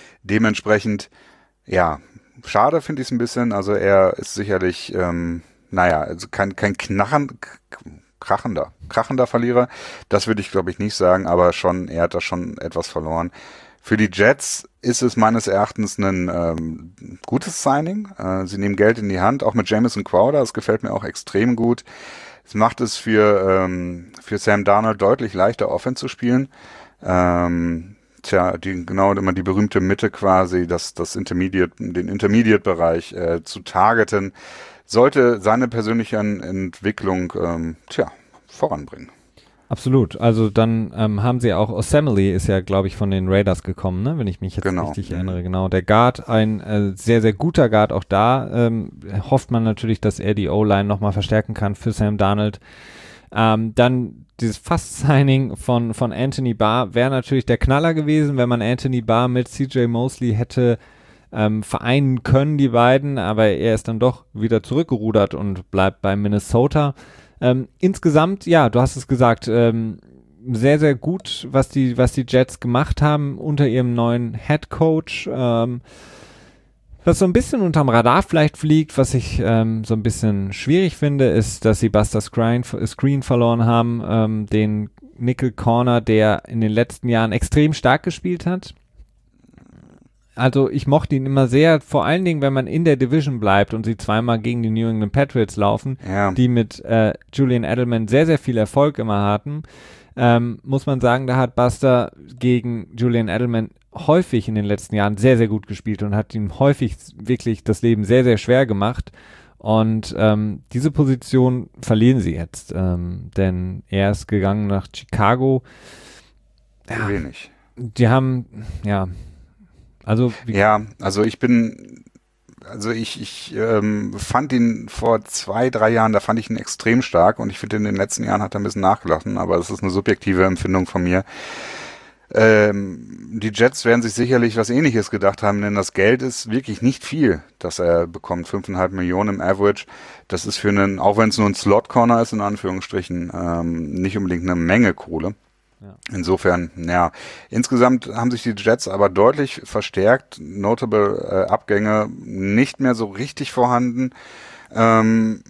Dementsprechend, ja, schade finde ich es ein bisschen. Also er ist sicherlich ähm, naja, also kein, kein Knarren, krachender, krachender Verlierer, das würde ich glaube ich nicht sagen, aber schon, er hat da schon etwas verloren. Für die Jets ist es meines Erachtens ein ähm, gutes Signing. Äh, sie nehmen Geld in die Hand, auch mit Jamison Crowder, das gefällt mir auch extrem gut. Es macht es für, ähm, für Sam Darnold deutlich leichter, Offense zu spielen. Ähm, tja, die, genau immer die berühmte Mitte quasi, das, das Intermediate, den Intermediate-Bereich äh, zu targeten, sollte seine persönliche Entwicklung ähm, tja, voranbringen. Absolut. Also dann ähm, haben sie auch, Osemele ist ja, glaube ich, von den Raiders gekommen, ne? Wenn ich mich jetzt Genau. richtig erinnere. Genau, der Guard, ein äh, sehr, sehr guter Guard auch da. Ähm, hofft man natürlich, dass er die O-Line nochmal verstärken kann für Sam Darnold. Ähm, dann dieses Fast-Signing von, von Anthony Barr wäre natürlich der Knaller gewesen, wenn man Anthony Barr mit C J Mosley hätte ähm, vereinen können, die beiden. Aber er ist dann doch wieder zurückgerudert und bleibt bei Minnesota. Ähm, insgesamt, ja, du hast es gesagt, ähm, sehr, sehr gut, was die, was die Jets gemacht haben unter ihrem neuen Head Coach. Ähm, was so ein bisschen unterm Radar vielleicht fliegt, was ich ähm, so ein bisschen schwierig finde, ist, dass sie Buster Screen, Screen verloren haben, ähm, den Nickel Corner, der in den letzten Jahren extrem stark gespielt hat. Also ich mochte ihn immer sehr, vor allen Dingen, wenn man in der Division bleibt und sie zweimal gegen die New England Patriots laufen, Ja. die mit äh, Julian Edelman sehr, sehr viel Erfolg immer hatten, ähm, muss man sagen, da hat Buster gegen Julian Edelman häufig in den letzten Jahren sehr, sehr gut gespielt und hat ihm häufig wirklich das Leben sehr, sehr schwer gemacht. Und ähm, diese Position verlieren sie jetzt, ähm, denn er ist gegangen nach Chicago. Ja. Wenig. Die haben, ja... Also ja, also ich bin, also ich, ich ähm, fand ihn vor zwei, drei Jahren, da fand ich ihn extrem stark und ich finde, in den letzten Jahren hat er ein bisschen nachgelassen, aber das ist eine subjektive Empfindung von mir. Ähm, die Jets werden sich sicherlich was Ähnliches gedacht haben, denn das Geld ist wirklich nicht viel, das er bekommt, fünfeinhalb Millionen im Average. Das ist für einen, auch wenn es nur ein Slot-Corner ist, in Anführungsstrichen, ähm, nicht unbedingt eine Menge Kohle. Ja. Insofern, ja, insgesamt haben sich die Jets aber deutlich verstärkt, notable äh, Abgänge nicht mehr so richtig vorhanden. Ähm,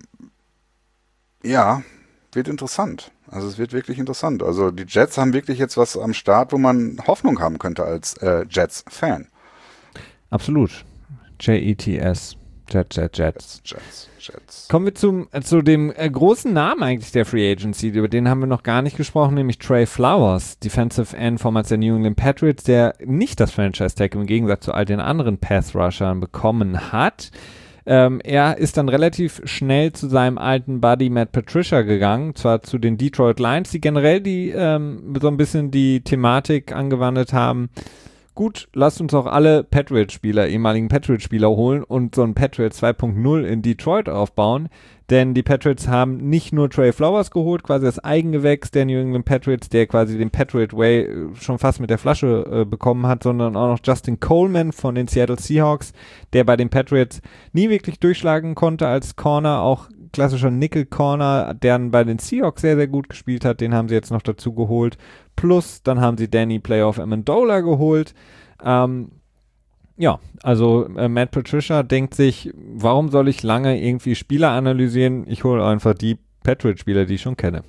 ja, wird interessant. Also es wird wirklich interessant. Also die Jets haben wirklich jetzt was am Start, wo man Hoffnung haben könnte als äh, Jets-Fan. Absolut. J E T S. Jet, Jet, Jets. Jets, Jets. Kommen wir zum, äh, zu dem äh, großen Namen eigentlich der Free Agency, über den haben wir noch gar nicht gesprochen, nämlich Trey Flowers, Defensive End Formats der New England Patriots, der nicht das Franchise-Tag im Gegensatz zu all den anderen Pass-Rushern bekommen hat. Ähm, er ist dann relativ schnell zu seinem alten Buddy Matt Patricia gegangen, zwar zu den Detroit Lions, die generell die ähm, so ein bisschen die Thematik angewandt haben. Gut, lasst uns auch alle Patriots-Spieler, ehemaligen Patriots-Spieler holen und so ein Patriots zwei Punkt null in Detroit aufbauen, denn die Patriots haben nicht nur Trey Flowers geholt, quasi das Eigengewächs der New England Patriots, der quasi den Patriot Way äh, schon fast mit der Flasche äh, bekommen hat, sondern auch noch Justin Coleman von den Seattle Seahawks, der bei den Patriots nie wirklich durchschlagen konnte als Corner, auch klassischer Nickel-Corner, der bei den Seahawks sehr, sehr gut gespielt hat, den haben sie jetzt noch dazu geholt. Plus, dann haben sie Danny Playoff Amendola geholt. Ähm, ja, also äh, Matt Patricia denkt sich, warum soll ich lange irgendwie Spieler analysieren? Ich hole einfach die Patriot-Spieler, die ich schon kenne.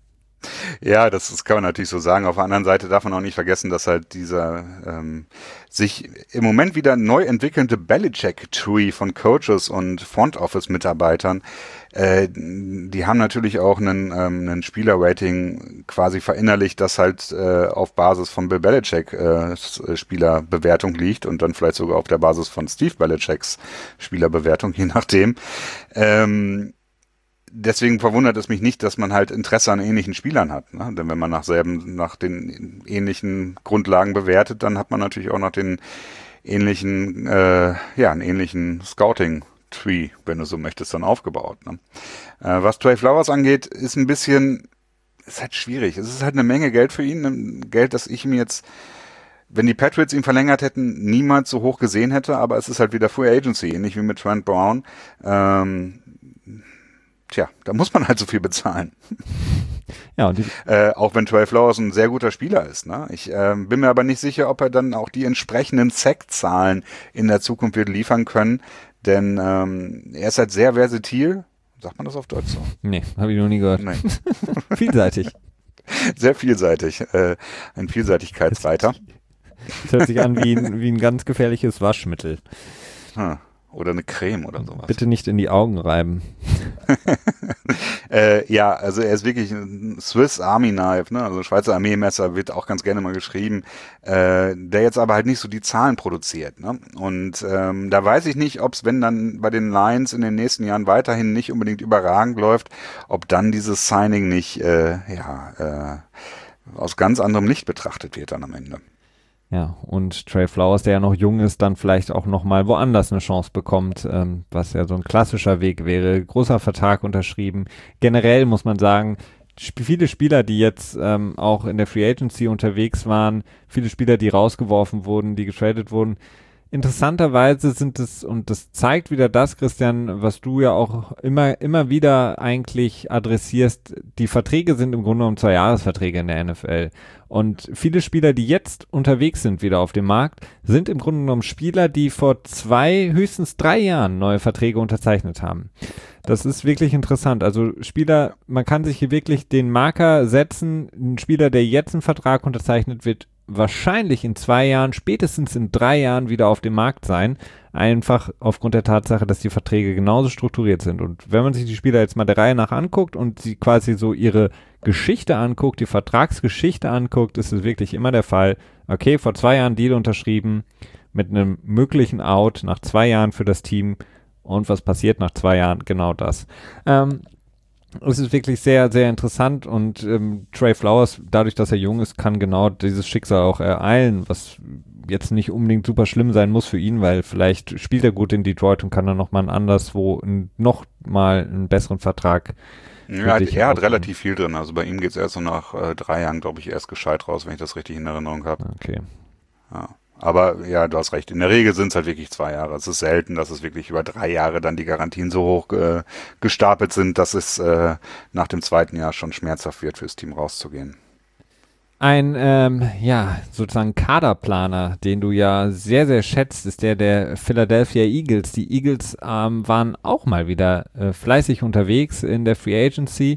Ja, das, das kann man natürlich so sagen. Auf der anderen Seite darf man auch nicht vergessen, dass halt dieser ähm, sich im Moment wieder neu entwickelnde Belichick-Tree von Coaches und Front-Office-Mitarbeitern, äh, die haben natürlich auch einen, ähm, einen Spieler-Rating quasi verinnerlicht, das halt äh, auf Basis von Bill Belichick äh, Spielerbewertung liegt und dann vielleicht sogar auf der Basis von Steve Belichicks Spielerbewertung, je nachdem. Ähm, Deswegen verwundert es mich nicht, dass man halt Interesse an ähnlichen Spielern hat. Ne? Denn wenn man nach selben, nach den ähnlichen Grundlagen bewertet, dann hat man natürlich auch noch den ähnlichen, äh, ja, einen ähnlichen Scouting-Tree, wenn du so möchtest, dann aufgebaut. Ne? Äh, was Trey Flowers angeht, ist ein bisschen, ist halt schwierig. Es ist halt eine Menge Geld für ihn, Geld, das ich ihm jetzt, wenn die Patriots ihn verlängert hätten, niemals so hoch gesehen hätte, aber es ist halt wieder Free Agency, ähnlich wie mit Trent Brown. Ähm, Tja, da muss man halt so viel bezahlen. Ja, und die äh, auch wenn Trey Flowers ein sehr guter Spieler ist. Ne? Ich äh, bin mir aber nicht sicher, ob er dann auch die entsprechenden Sack-Zahlen in der Zukunft wird liefern können, denn ähm, er ist halt sehr versatil, Sagt man das auf Deutsch so? Nee, habe ich noch nie gehört. Nee. Vielseitig. Sehr vielseitig. Äh, ein Vielseitigkeitsreiter. Das hört sich an wie ein, wie ein ganz gefährliches Waschmittel. Hm. Oder eine Creme oder sowas. Bitte nicht in die Augen reiben. äh, ja, also er ist wirklich ein Swiss Army Knife, ne? Also Schweizer Armeemesser wird auch ganz gerne mal geschrieben, äh, der jetzt aber halt nicht so die Zahlen produziert, ne? Und ähm, da weiß ich nicht, ob es, wenn dann bei den Lions in den nächsten Jahren weiterhin nicht unbedingt überragend läuft, ob dann dieses Signing nicht äh, ja äh, aus ganz anderem Licht betrachtet wird dann am Ende. Ja, und Trey Flowers, der ja noch jung ist, dann vielleicht auch nochmal woanders eine Chance bekommt, ähm, was ja so ein klassischer Weg wäre. Großer Vertrag unterschrieben. Generell muss man sagen, sp- viele Spieler, die jetzt ähm, auch in der Free Agency unterwegs waren, viele Spieler, die rausgeworfen wurden, die getradet wurden, interessanterweise sind es, und das zeigt wieder das, Christian, was du ja auch immer, immer wieder eigentlich adressierst, die Verträge sind im Grunde genommen zwei Jahresverträge in der N F L. Und viele Spieler, die jetzt unterwegs sind wieder auf dem Markt, sind im Grunde genommen Spieler, die vor zwei, höchstens drei Jahren neue Verträge unterzeichnet haben. Das ist wirklich interessant. Also Spieler, man kann sich hier wirklich den Marker setzen, ein Spieler, der jetzt einen Vertrag unterzeichnet, wird wahrscheinlich in zwei Jahren, spätestens in drei Jahren wieder auf dem Markt sein. Einfach aufgrund der Tatsache, dass die Verträge genauso strukturiert sind. Und wenn man sich die Spieler jetzt mal der Reihe nach anguckt und sie quasi so ihre Geschichte anguckt, die Vertragsgeschichte anguckt, ist es wirklich immer der Fall, okay, vor zwei Jahren Deal unterschrieben, mit einem möglichen Out nach zwei Jahren für das Team. Und was passiert nach zwei Jahren? Genau das. Ähm, Es ist wirklich sehr, sehr interessant und ähm, Trey Flowers, dadurch, dass er jung ist, kann genau dieses Schicksal auch ereilen, was jetzt nicht unbedingt super schlimm sein muss für ihn, weil vielleicht spielt er gut in Detroit und kann dann nochmal anderswo nochmal einen besseren Vertrag. Ja, er hat relativ viel drin, also bei ihm geht es erst so nach äh, drei Jahren, glaube ich, erst gescheit raus, wenn ich das richtig in Erinnerung habe. Okay. Ja. Aber ja, du hast recht. In der Regel sind es halt wirklich zwei Jahre. Es ist selten, dass es wirklich über drei Jahre dann die Garantien so hoch äh, gestapelt sind, dass es äh, nach dem zweiten Jahr schon schmerzhaft wird, fürs Team rauszugehen. Ein, ähm, ja, sozusagen Kaderplaner, den du ja sehr, sehr schätzt, ist der der Philadelphia Eagles. Die Eagles ähm, waren auch mal wieder äh, fleißig unterwegs in der Free Agency,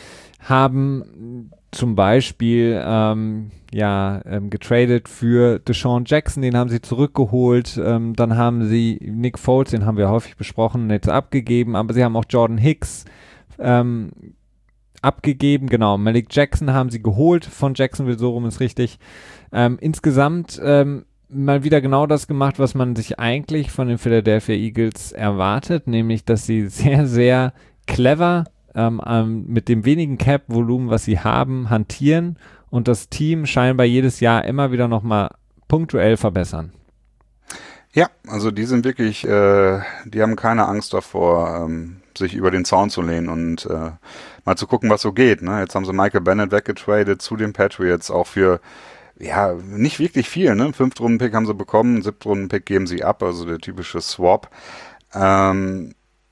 haben zum Beispiel ähm, ja, ähm, getradet für Deshaun Jackson, den haben sie zurückgeholt, ähm, dann haben sie Nick Foles, den haben wir häufig besprochen, jetzt abgegeben, aber sie haben auch Jordan Hicks ähm, abgegeben, genau, Malik Jackson haben sie geholt von Jacksonville, so rum ist richtig. Ähm, insgesamt ähm, mal wieder genau das gemacht, was man sich eigentlich von den Philadelphia Eagles erwartet, nämlich, dass sie sehr, sehr clever ähm, ähm, mit dem wenigen Cap-Volumen, was sie haben, hantieren und das Team scheinbar jedes Jahr immer wieder nochmal punktuell verbessern. Ja, also die sind wirklich, äh, die haben keine Angst davor, ähm, sich über den Zaun zu lehnen und äh, mal zu gucken, was so geht. Ne? Jetzt haben sie Michael Bennett weggetradet zu den Patriots, auch für, ja, nicht wirklich viel. Ne? Fünftrunden-Pick haben sie bekommen, Siebtrunden-Pick geben sie ab, also der typische Swap. Ähm,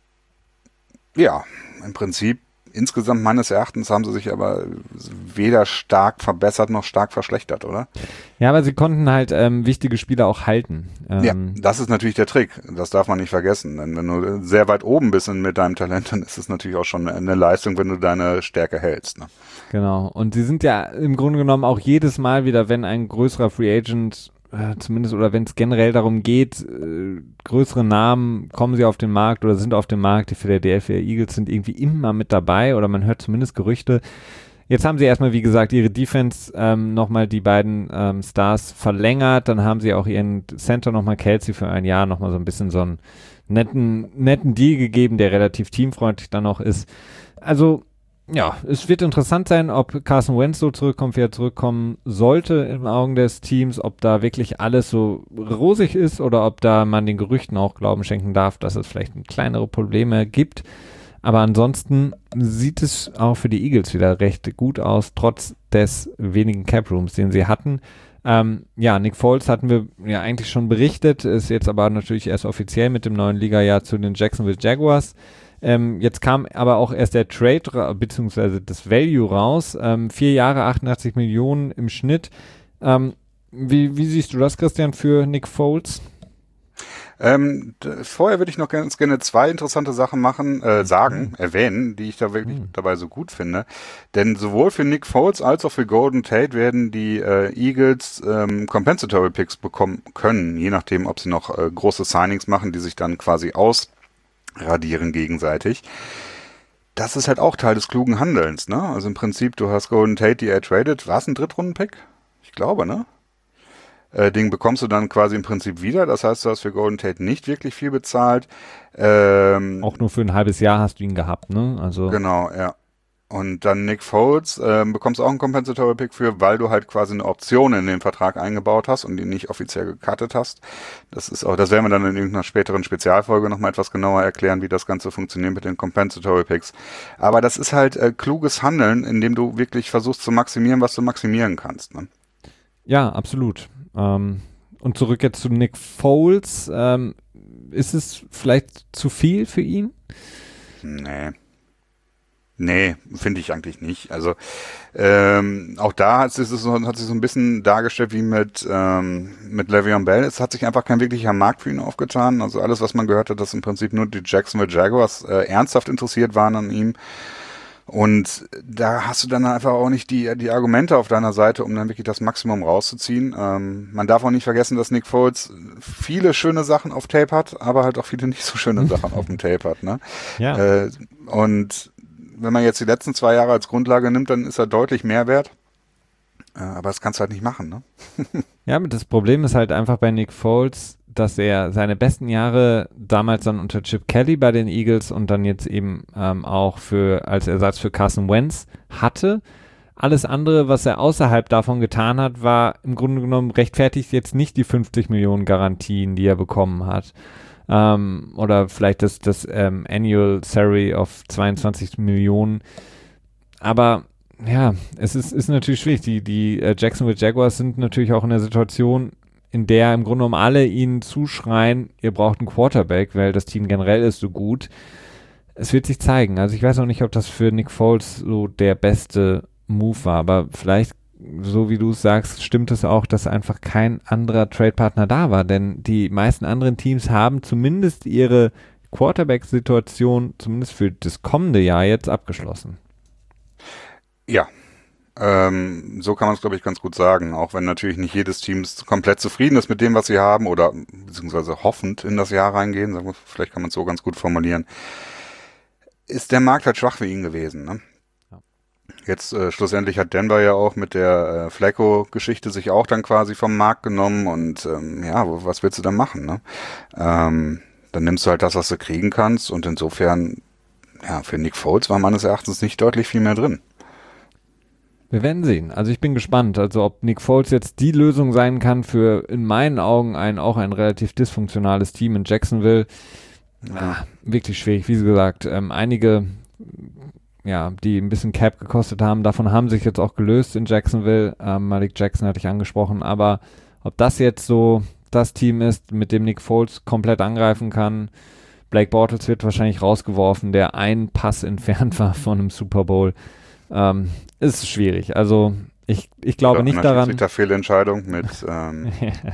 ja, im Prinzip insgesamt meines Erachtens haben sie sich aber weder stark verbessert noch stark verschlechtert, oder? Ja, aber sie konnten halt ähm, wichtige Spieler auch halten. Ähm, ja, das ist natürlich der Trick. Das darf man nicht vergessen. Denn wenn du sehr weit oben bist mit deinem Talent, dann ist es natürlich auch schon eine Leistung, wenn du deine Stärke hältst. Ne? Genau. Und sie sind ja im Grunde genommen auch jedes Mal wieder, wenn ein größerer Free Agent äh, zumindest oder wenn es generell darum geht, äh, größere Namen kommen sie auf den Markt oder sind auf dem Markt, die Philadelphia Eagles sind irgendwie immer mit dabei oder man hört zumindest Gerüchte. Jetzt haben sie erstmal, wie gesagt, ihre Defense ähm, nochmal die beiden ähm, Stars verlängert, dann haben sie auch ihren Center nochmal Kelsey für ein Jahr nochmal so ein bisschen so einen netten, netten Deal gegeben, der relativ teamfreundlich dann auch ist. Also, ja, es wird interessant sein, ob Carson Wentz so zurückkommt, wie er zurückkommen sollte im Augen des Teams, ob da wirklich alles so rosig ist oder ob da man den Gerüchten auch Glauben schenken darf, dass es vielleicht kleinere Probleme gibt. Aber ansonsten sieht es auch für die Eagles wieder recht gut aus, trotz des wenigen Cap-Rooms, den sie hatten. Ähm, ja, Nick Foles hatten wir ja eigentlich schon berichtet, ist jetzt aber natürlich erst offiziell mit dem neuen Liga-Jahr zu den Jacksonville Jaguars. Ähm, jetzt kam aber auch erst der Trade, ra- beziehungsweise das Value raus. Ähm, vier Jahre, achtundachtzig Millionen im Schnitt. Ähm, wie, wie siehst du das, Christian, für Nick Foles? Ähm, d- vorher würde ich noch ganz gerne zwei interessante Sachen machen, äh, sagen, Mhm. erwähnen, die ich da wirklich Mhm. dabei so gut finde. Denn sowohl für Nick Foles als auch für Golden Tate werden die äh, Eagles ähm, Compensatory Picks bekommen können, je nachdem, ob sie noch äh, große Signings machen, die sich dann quasi ausradieren gegenseitig. Das ist halt auch Teil des klugen Handelns, ne? Also im Prinzip, du hast Golden Tate, die er tradet. War es ein Drittrunden-Pick? Ich glaube, ne? Äh, Ding bekommst du dann quasi im Prinzip wieder. Das heißt, du hast für Golden Tate nicht wirklich viel bezahlt. Ähm, Auch nur für ein halbes Jahr hast du ihn gehabt, ne? Also, genau, ja. Und dann Nick Foles ähm, bekommst auch einen Compensatory Pick für, weil du halt quasi eine Option in den Vertrag eingebaut hast und ihn nicht offiziell gecuttet hast. Das ist auch, das werden wir dann in irgendeiner späteren Spezialfolge nochmal etwas genauer erklären, wie das Ganze funktioniert mit den Compensatory Picks. Aber das ist halt äh, kluges Handeln, indem du wirklich versuchst zu maximieren, was du maximieren kannst. Ne? ja, absolut. Ähm, und zurück jetzt zu Nick Foles. Ähm, ist es vielleicht zu viel für ihn? Nee. Nee, finde ich eigentlich nicht. Also ähm, auch da hat sich so, hat sich so ein bisschen dargestellt wie mit ähm, mit Le'Veon Bell. Es hat sich einfach kein wirklicher Markt für ihn aufgetan. Also alles, was man gehört hat, dass im Prinzip nur die Jacksonville Jaguars äh, ernsthaft interessiert waren an ihm. Und da hast du dann einfach auch nicht die die Argumente auf deiner Seite, um dann wirklich das Maximum rauszuziehen. Ähm, man darf auch nicht vergessen, dass Nick Foles viele schöne Sachen auf Tape hat, aber halt auch viele nicht so schöne Sachen auf dem Tape hat. Ne? Ja. Äh, und wenn man jetzt die letzten zwei Jahre als Grundlage nimmt, dann ist er deutlich mehr wert. Äh, aber das kannst du halt nicht machen, ne? Ja, aber das Problem ist halt einfach bei Nick Foles, dass er seine besten Jahre damals dann unter Chip Kelly bei den Eagles und dann jetzt eben ähm, auch für als Ersatz für Carson Wentz hatte. Alles andere, was er außerhalb davon getan hat, war im Grunde genommen rechtfertigt jetzt nicht die fünfzig Millionen Garantien, die er bekommen hat. Ähm, oder vielleicht das, das ähm, Annual Salary of zweiundzwanzig Millionen. Aber ja, es ist, ist natürlich schwierig. Die, die äh, Jacksonville Jaguars sind natürlich auch in der Situation, in der im Grunde genommen alle ihnen zuschreien, ihr braucht einen Quarterback, weil das Team generell ist so gut. Es wird sich zeigen. Also ich weiß noch nicht, ob das für Nick Foles so der beste Move war, aber vielleicht, so wie du es sagst, stimmt es auch, dass einfach kein anderer Trade-Partner da war, denn die meisten anderen Teams haben zumindest ihre Quarterback-Situation, zumindest für das kommende Jahr jetzt abgeschlossen. Ja, ähm, so kann man es, glaube ich, ganz gut sagen. Auch wenn natürlich nicht jedes Team komplett zufrieden ist mit dem, was sie haben oder beziehungsweise hoffend in das Jahr reingehen, sagen wir, vielleicht kann man es so ganz gut formulieren, ist der Markt halt schwach für ihn gewesen. Ne? Ja. Jetzt äh, schlussendlich hat Denver ja auch mit der äh, Flacco-Geschichte sich auch dann quasi vom Markt genommen und ähm, ja, was willst du dann machen? Ne? Ähm, dann nimmst du halt das, was du kriegen kannst und insofern, ja, für Nick Foles war meines Erachtens nicht deutlich viel mehr drin. Wir werden sehen. Also ich bin gespannt, also ob Nick Foles jetzt die Lösung sein kann für in meinen Augen ein auch ein relativ dysfunktionales Team in Jacksonville. Ja. Ah, wirklich schwierig, wie gesagt. Ähm, einige, ja, die ein bisschen Cap gekostet haben, davon haben sich jetzt auch gelöst in Jacksonville. Ähm, Malik Jackson hatte ich angesprochen, aber ob das jetzt so das Team ist, mit dem Nick Foles komplett angreifen kann. Blake Bortles wird wahrscheinlich rausgeworfen, der einen Pass entfernt war von einem Super Bowl. Ähm, ist schwierig. Also ich, ich glaube Oder nicht daran. der Fehlentscheidung mit ähm,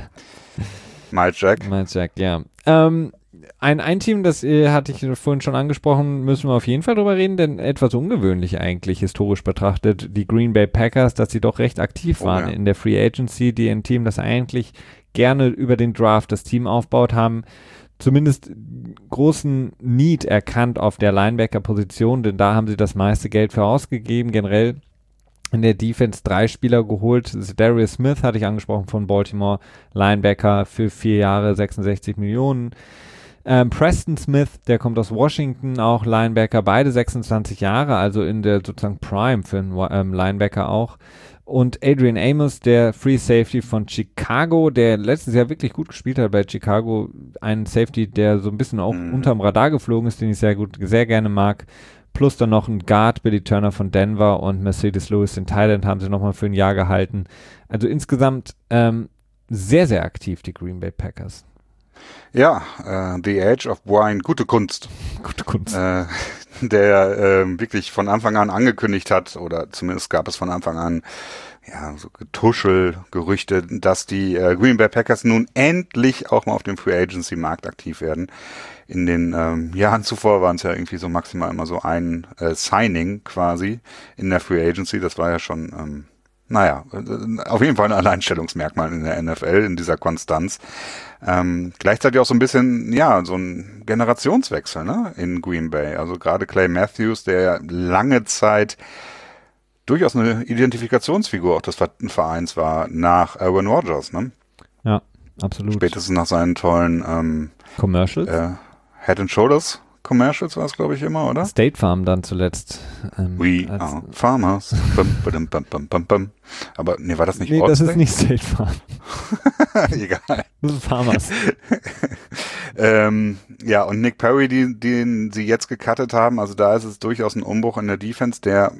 Mike Jack. Mike Jack, ja. Ähm, ein, ein Team, das äh, hatte ich vorhin schon angesprochen, müssen wir auf jeden Fall drüber reden, denn etwas ungewöhnlich eigentlich historisch betrachtet, die Green Bay Packers, dass sie doch recht aktiv Oh, waren ja. in der Free Agency, die ein Team, das eigentlich gerne über den Draft das Team aufbaut, haben zumindest großen Need erkannt auf der Linebacker-Position, denn da haben sie das meiste Geld für ausgegeben. Generell in der Defense drei Spieler geholt. Darius Smith hatte ich angesprochen von Baltimore, Linebacker für vier Jahre, sechsundsechzig Millionen. Ähm, Preston Smith, der kommt aus Washington, auch Linebacker, beide sechsundzwanzig Jahre, also in der sozusagen Prime für einen ähm, Linebacker auch. Und Adrian Amos, der Free Safety von Chicago, der letztes Jahr wirklich gut gespielt hat bei Chicago. Ein Safety, der so ein bisschen auch Mhm. unterm Radar geflogen ist, den ich sehr gut, sehr gerne mag. Plus dann noch ein Guard, Billy Turner von Denver und Mercedes Lewis in Thailand haben sie nochmal für ein Jahr gehalten. Also insgesamt ähm, sehr, sehr aktiv, die Green Bay Packers. Ja, äh, The Age of Brian Gutekunst. Gute Kunst. Äh, der äh, wirklich von Anfang an angekündigt hat, oder zumindest gab es von Anfang an ja so Getuschel, Gerüchte, dass die äh, Green Bay Packers nun endlich auch mal auf dem Free Agency Markt aktiv werden. In den ähm, Jahren zuvor waren es ja irgendwie so maximal immer so ein äh, Signing quasi in der Free Agency. Das war ja schon ähm, naja, auf jeden Fall ein Alleinstellungsmerkmal in der N F L, in dieser Konstanz. Ähm, gleichzeitig auch so ein bisschen, ja, so ein Generationswechsel, ne, in Green Bay. Also gerade Clay Matthews, der lange Zeit durchaus eine Identifikationsfigur auch des Vereins war, nach Aaron Rodgers, ne? Ja, absolut. Spätestens nach seinen tollen ähm, Commercials? Äh, Head and Shoulders Commercials war es, glaube ich, immer, oder? State Farm dann zuletzt. Ähm, We are farmers. bum, bum, bum, bum, bum, bum. Aber, nee, war das nicht Nee, das ist nicht State Farm. Egal. Das ist Farmers. ähm, ja, und Nick Perry, die, den sie jetzt gecuttet haben, also da ist es durchaus ein Umbruch in der Defense, der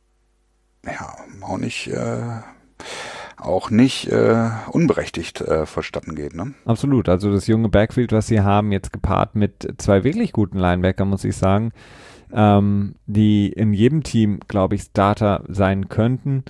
ja auch nicht äh, auch nicht äh, unberechtigt äh, vonstatten geht, ne? Absolut, also das junge Backfield, was sie haben, jetzt gepaart mit zwei wirklich guten Linebackern, muss ich sagen, ähm, die in jedem Team, glaube ich, Starter sein könnten,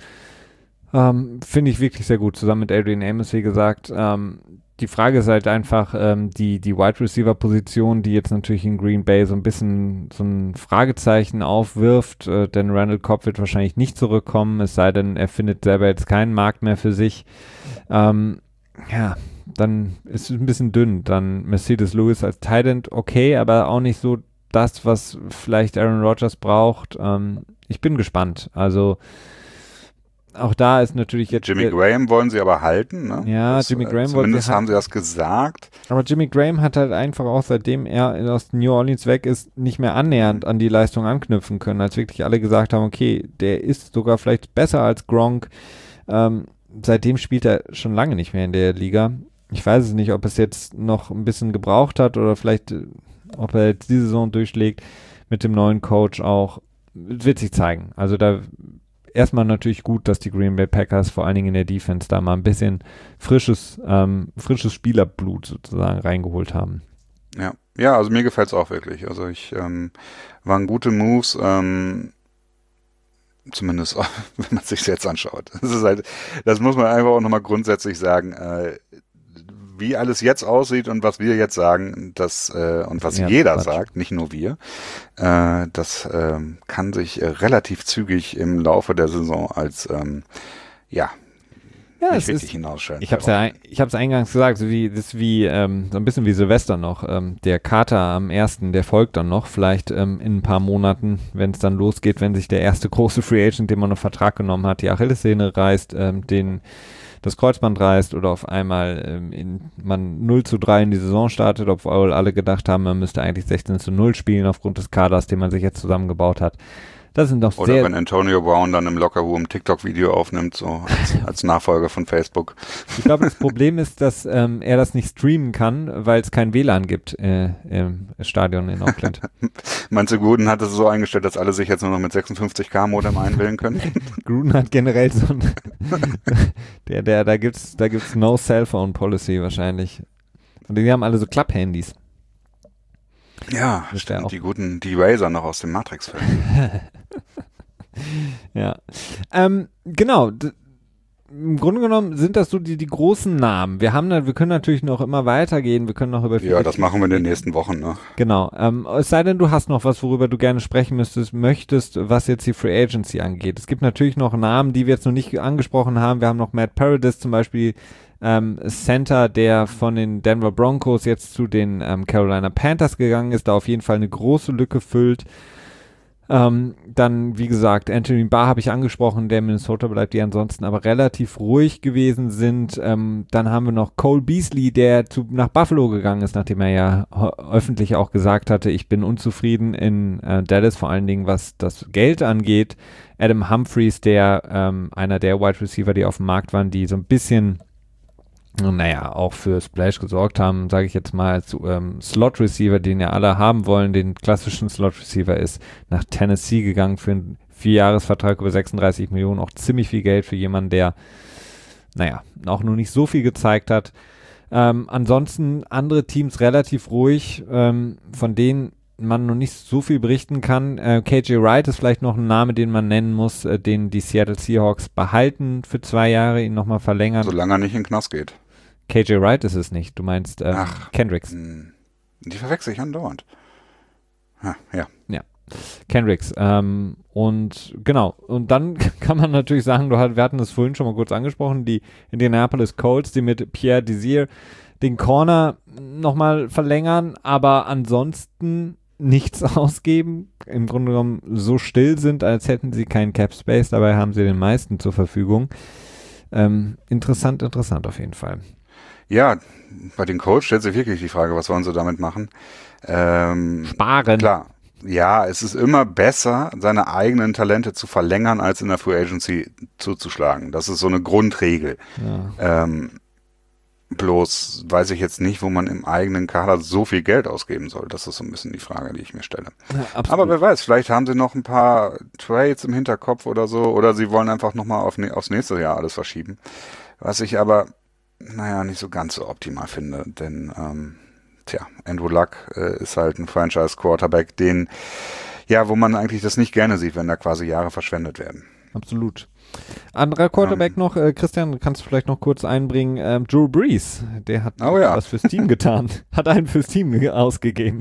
ähm, finde ich wirklich sehr gut, zusammen mit Adrian Amos, wie gesagt. Ähm, die Frage ist halt einfach, ähm, die, die Wide Receiver Position, die jetzt natürlich in Green Bay so ein bisschen so ein Fragezeichen aufwirft, äh, denn Randall Cobb wird wahrscheinlich nicht zurückkommen, es sei denn, er findet selber jetzt keinen Markt mehr für sich. Ähm, ja, dann ist es ein bisschen dünn. Dann Mercedes Lewis als Tight End, okay, aber auch nicht so das, was vielleicht Aaron Rodgers braucht. Ähm, ich bin gespannt. Also auch da ist natürlich jetzt... Jimmy Graham wollen sie aber halten, ne? Ja, das, Jimmy Graham äh, wollen sie Zumindest haben sie das gesagt. Aber Jimmy Graham hat halt einfach auch, seitdem er aus New Orleans weg ist, nicht mehr annähernd an die Leistung anknüpfen können, als wirklich alle gesagt haben, okay, der ist sogar vielleicht besser als Gronk. Ähm, seitdem spielt er schon lange nicht mehr in der Liga. Ich weiß es nicht, ob es jetzt noch ein bisschen gebraucht hat oder vielleicht, ob er jetzt die Saison durchschlägt mit dem neuen Coach auch. Wird sich zeigen. Also da erstmal natürlich gut, dass die Green Bay Packers vor allen Dingen in der Defense da mal ein bisschen frisches, ähm, frisches Spielerblut sozusagen reingeholt haben. Ja, ja, also mir gefällt es auch wirklich. Also ich ähm, waren gute Moves, ähm, zumindest wenn man sich jetzt anschaut. Das ist halt, das muss man einfach auch nochmal grundsätzlich sagen. Äh, wie alles jetzt aussieht und was wir jetzt sagen, das äh, und was ja, jeder Quatsch. sagt, nicht nur wir, äh, das äh, kann sich äh, relativ zügig im Laufe der Saison als ähm, ja, ja nicht es richtig ist, hinausstellen. Ich habe es ja, ich habe es eingangs gesagt, so wie das ist wie ähm, so ein bisschen wie Silvester noch. Ähm, der Kater am ersten, der folgt dann noch, vielleicht ähm, in ein paar Monaten, wenn es dann losgeht, wenn sich der erste große Free Agent, den man noch Vertrag genommen hat, die Achillessehne reißt, ähm, den das Kreuzband reißt oder auf einmal ähm, in, man null zu drei in die Saison startet, obwohl alle gedacht haben, man müsste eigentlich sechzehn zu null spielen aufgrund des Kaders, den man sich jetzt zusammengebaut hat. Das sind doch Oder sehr... wenn Antonio Brown dann im Lockerroom ein TikTok-Video aufnimmt, so als, als Nachfolger von Facebook. Ich glaube, das Problem ist, dass ähm, er das nicht streamen kann, weil es kein W L A N gibt äh, im Stadion in Auckland. Meinst du, Gruden hat es so eingestellt, dass alle sich jetzt nur noch mit sechsundfünfzig K Modem einwählen können? Gruden hat generell so ein... der, der, da gibt's, da gibt's No Cellphone Policy wahrscheinlich. Und die haben alle so Klapp-Handys. Ja, Das stimmt, auch- die guten, die Razer noch aus dem Matrix-Film. Ja. Ähm, genau. D- Im Grunde genommen sind das so die, die großen Namen. Wir haben da, wir können natürlich noch immer weitergehen. Wir können noch über Ja, das machen wir in den nächsten Wochen, ne? Genau. Ähm, es sei denn, du hast noch was, worüber du gerne sprechen müsstest, möchtest, was jetzt die Free Agency angeht. Es gibt natürlich noch Namen, die wir jetzt noch nicht angesprochen haben. Wir haben noch Matt Paradis zum Beispiel, ähm, Center, der von den Denver Broncos jetzt zu den ähm, Carolina Panthers gegangen ist, da auf jeden Fall eine große Lücke füllt. Ähm, dann, wie gesagt, Anthony Barr habe ich angesprochen, der in Minnesota bleibt, die ansonsten aber relativ ruhig gewesen sind. Ähm, dann haben wir noch Cole Beasley, der zu, nach Buffalo gegangen ist, nachdem er ja ho- öffentlich auch gesagt hatte, ich bin unzufrieden in äh, Dallas, vor allen Dingen was das Geld angeht. Adam Humphries, der ähm, einer der Wide Receiver, die auf dem Markt waren, die so ein bisschen naja, auch für Splash gesorgt haben, sage ich jetzt mal, als ähm, Slot-Receiver, den ja alle haben wollen, den klassischen Slot-Receiver ist nach Tennessee gegangen für einen Vierjahresvertrag über sechsunddreißig Millionen, auch ziemlich viel Geld für jemanden, der, naja, auch nur nicht so viel gezeigt hat. Ähm, ansonsten andere Teams relativ ruhig, ähm, von denen man noch nicht so viel berichten kann. Äh, K J Wright ist vielleicht noch ein Name, den man nennen muss, äh, den die Seattle Seahawks behalten für zwei Jahre, ihn nochmal verlängern. Solange er nicht in den Knast geht. K J Wright ist es nicht, du meinst ähm, Ach, Kendricks. Mh, die verwechsel ich andauernd. Ha, ja. Ja, Kendricks. Ähm, und genau, und dann kann man natürlich sagen, du hat, wir hatten das vorhin schon mal kurz angesprochen, die Indianapolis Colts, die mit Pierre Desir den Corner nochmal verlängern, aber ansonsten nichts ausgeben, im Grunde genommen so still sind, als hätten sie keinen Cap Space, dabei haben sie den meisten zur Verfügung. Ähm, interessant, interessant auf jeden Fall. Ja, bei den Colts stellt sich wirklich die Frage, was wollen sie damit machen? Ähm, Sparen. Klar, ja, es ist immer besser, seine eigenen Talente zu verlängern, als in der Free Agency zuzuschlagen. Das ist so eine Grundregel. Ja. Ähm, Bloß weiß ich jetzt nicht, wo man im eigenen Kader so viel Geld ausgeben soll. Das ist so ein bisschen die Frage, die ich mir stelle. Ja, aber wer weiß, vielleicht haben sie noch ein paar Trades im Hinterkopf oder so, oder sie wollen einfach nochmal auf ne- aufs nächste Jahr alles verschieben. Was ich aber, naja, nicht so ganz so optimal finde, denn, ähm, tja, Andrew Luck äh, ist halt ein Franchise-Quarterback, den, ja, wo man eigentlich das nicht gerne sieht, wenn da quasi Jahre verschwendet werden. Absolut. Anderer Quarterback um, noch, äh, Christian, kannst du vielleicht noch kurz einbringen, ähm, Drew Brees, der hat oh ja. was fürs Team getan, hat einen fürs Team ausgegeben.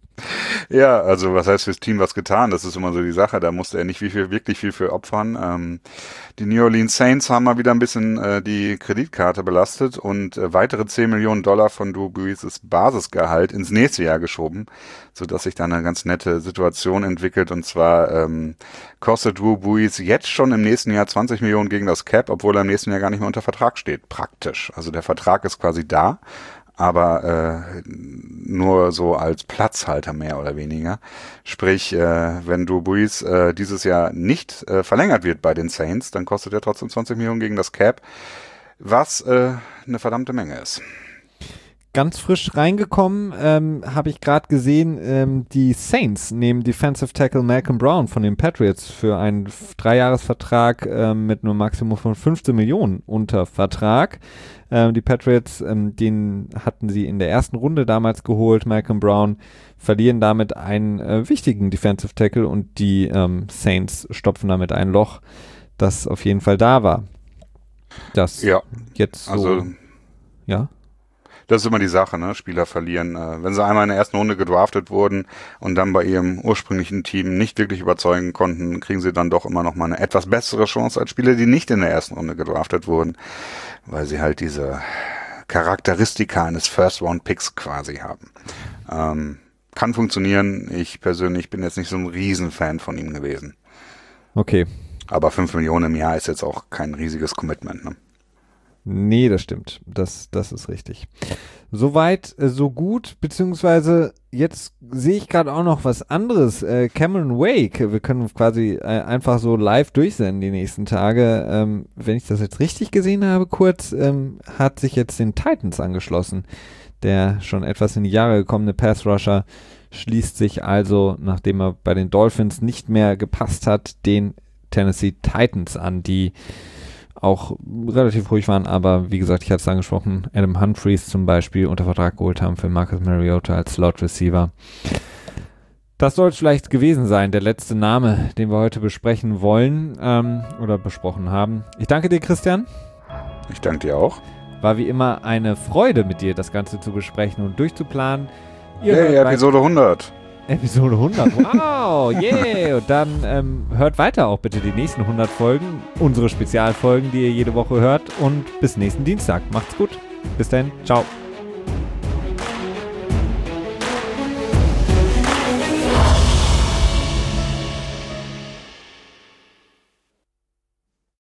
Ja, also was heißt fürs Team was getan? Das ist immer so die Sache, da musste er nicht viel, viel, wirklich viel für opfern. Ähm, die New Orleans Saints haben mal wieder ein bisschen äh, die Kreditkarte belastet und äh, weitere zehn Millionen Dollar von Drew Brees' Basisgehalt ins nächste Jahr geschoben, sodass sich da eine ganz nette Situation entwickelt, und zwar ähm, kostet Drew Brees jetzt schon im nächsten Jahr zwanzig Millionen gegen das Cap, obwohl er im nächsten Jahr gar nicht mehr unter Vertrag steht, praktisch. Also der Vertrag ist quasi da, aber äh, nur so als Platzhalter mehr oder weniger. Sprich, äh, wenn Drew Brees äh, dieses Jahr nicht äh, verlängert wird bei den Saints, dann kostet er trotzdem zwanzig Millionen gegen das Cap, was äh, eine verdammte Menge ist. Ganz frisch reingekommen, ähm, habe ich gerade gesehen, ähm, die Saints nehmen Defensive Tackle Malcolm Brown von den Patriots für einen F- Dreijahresvertrag ähm, mit einem Maximum von fünfzehn Millionen unter Vertrag. Ähm, die Patriots, ähm, den hatten sie in der ersten Runde damals geholt, Malcolm Brown, verlieren damit einen äh, wichtigen Defensive Tackle, und die ähm, Saints stopfen damit ein Loch, das auf jeden Fall da war. Das ja, jetzt so, also ja. Das ist immer die Sache, ne? Spieler verlieren. Äh, wenn sie einmal in der ersten Runde gedraftet wurden und dann bei ihrem ursprünglichen Team nicht wirklich überzeugen konnten, kriegen sie dann doch immer noch mal eine etwas bessere Chance als Spieler, die nicht in der ersten Runde gedraftet wurden, weil sie halt diese Charakteristika eines First-Round-Picks quasi haben. Ähm, kann funktionieren. Ich persönlich bin jetzt nicht so ein Riesenfan von ihm gewesen. Okay. Aber fünf Millionen im Jahr ist jetzt auch kein riesiges Commitment, ne? Nee, das stimmt. Das, das ist richtig. Soweit, äh, so gut, beziehungsweise jetzt sehe ich gerade auch noch was anderes. Äh, Cameron Wake, wir können quasi äh, einfach so live durchsenden die nächsten Tage. Ähm, wenn ich das jetzt richtig gesehen habe, kurz, ähm, hat sich jetzt den Titans angeschlossen. Der schon etwas in die Jahre gekommene Pass-Rusher schließt sich also, nachdem er bei den Dolphins nicht mehr gepasst hat, den Tennessee Titans an, die auch relativ ruhig waren, aber wie gesagt, ich hatte es angesprochen, Adam Humphries zum Beispiel unter Vertrag geholt haben für Marcus Mariota als Slot Receiver. Das soll es vielleicht gewesen sein, der letzte Name, den wir heute besprechen wollen ähm, oder besprochen haben. Ich danke dir, Christian. Ich danke dir auch. War wie immer eine Freude, mit dir das Ganze zu besprechen und durchzuplanen. Ihr hey, Episode hundert. Episode hundert, wow, yeah. Und dann ähm, hört weiter auch bitte die nächsten hundert Folgen, unsere Spezialfolgen, die ihr jede Woche hört. Und bis nächsten Dienstag. Macht's gut. Bis dann. Ciao.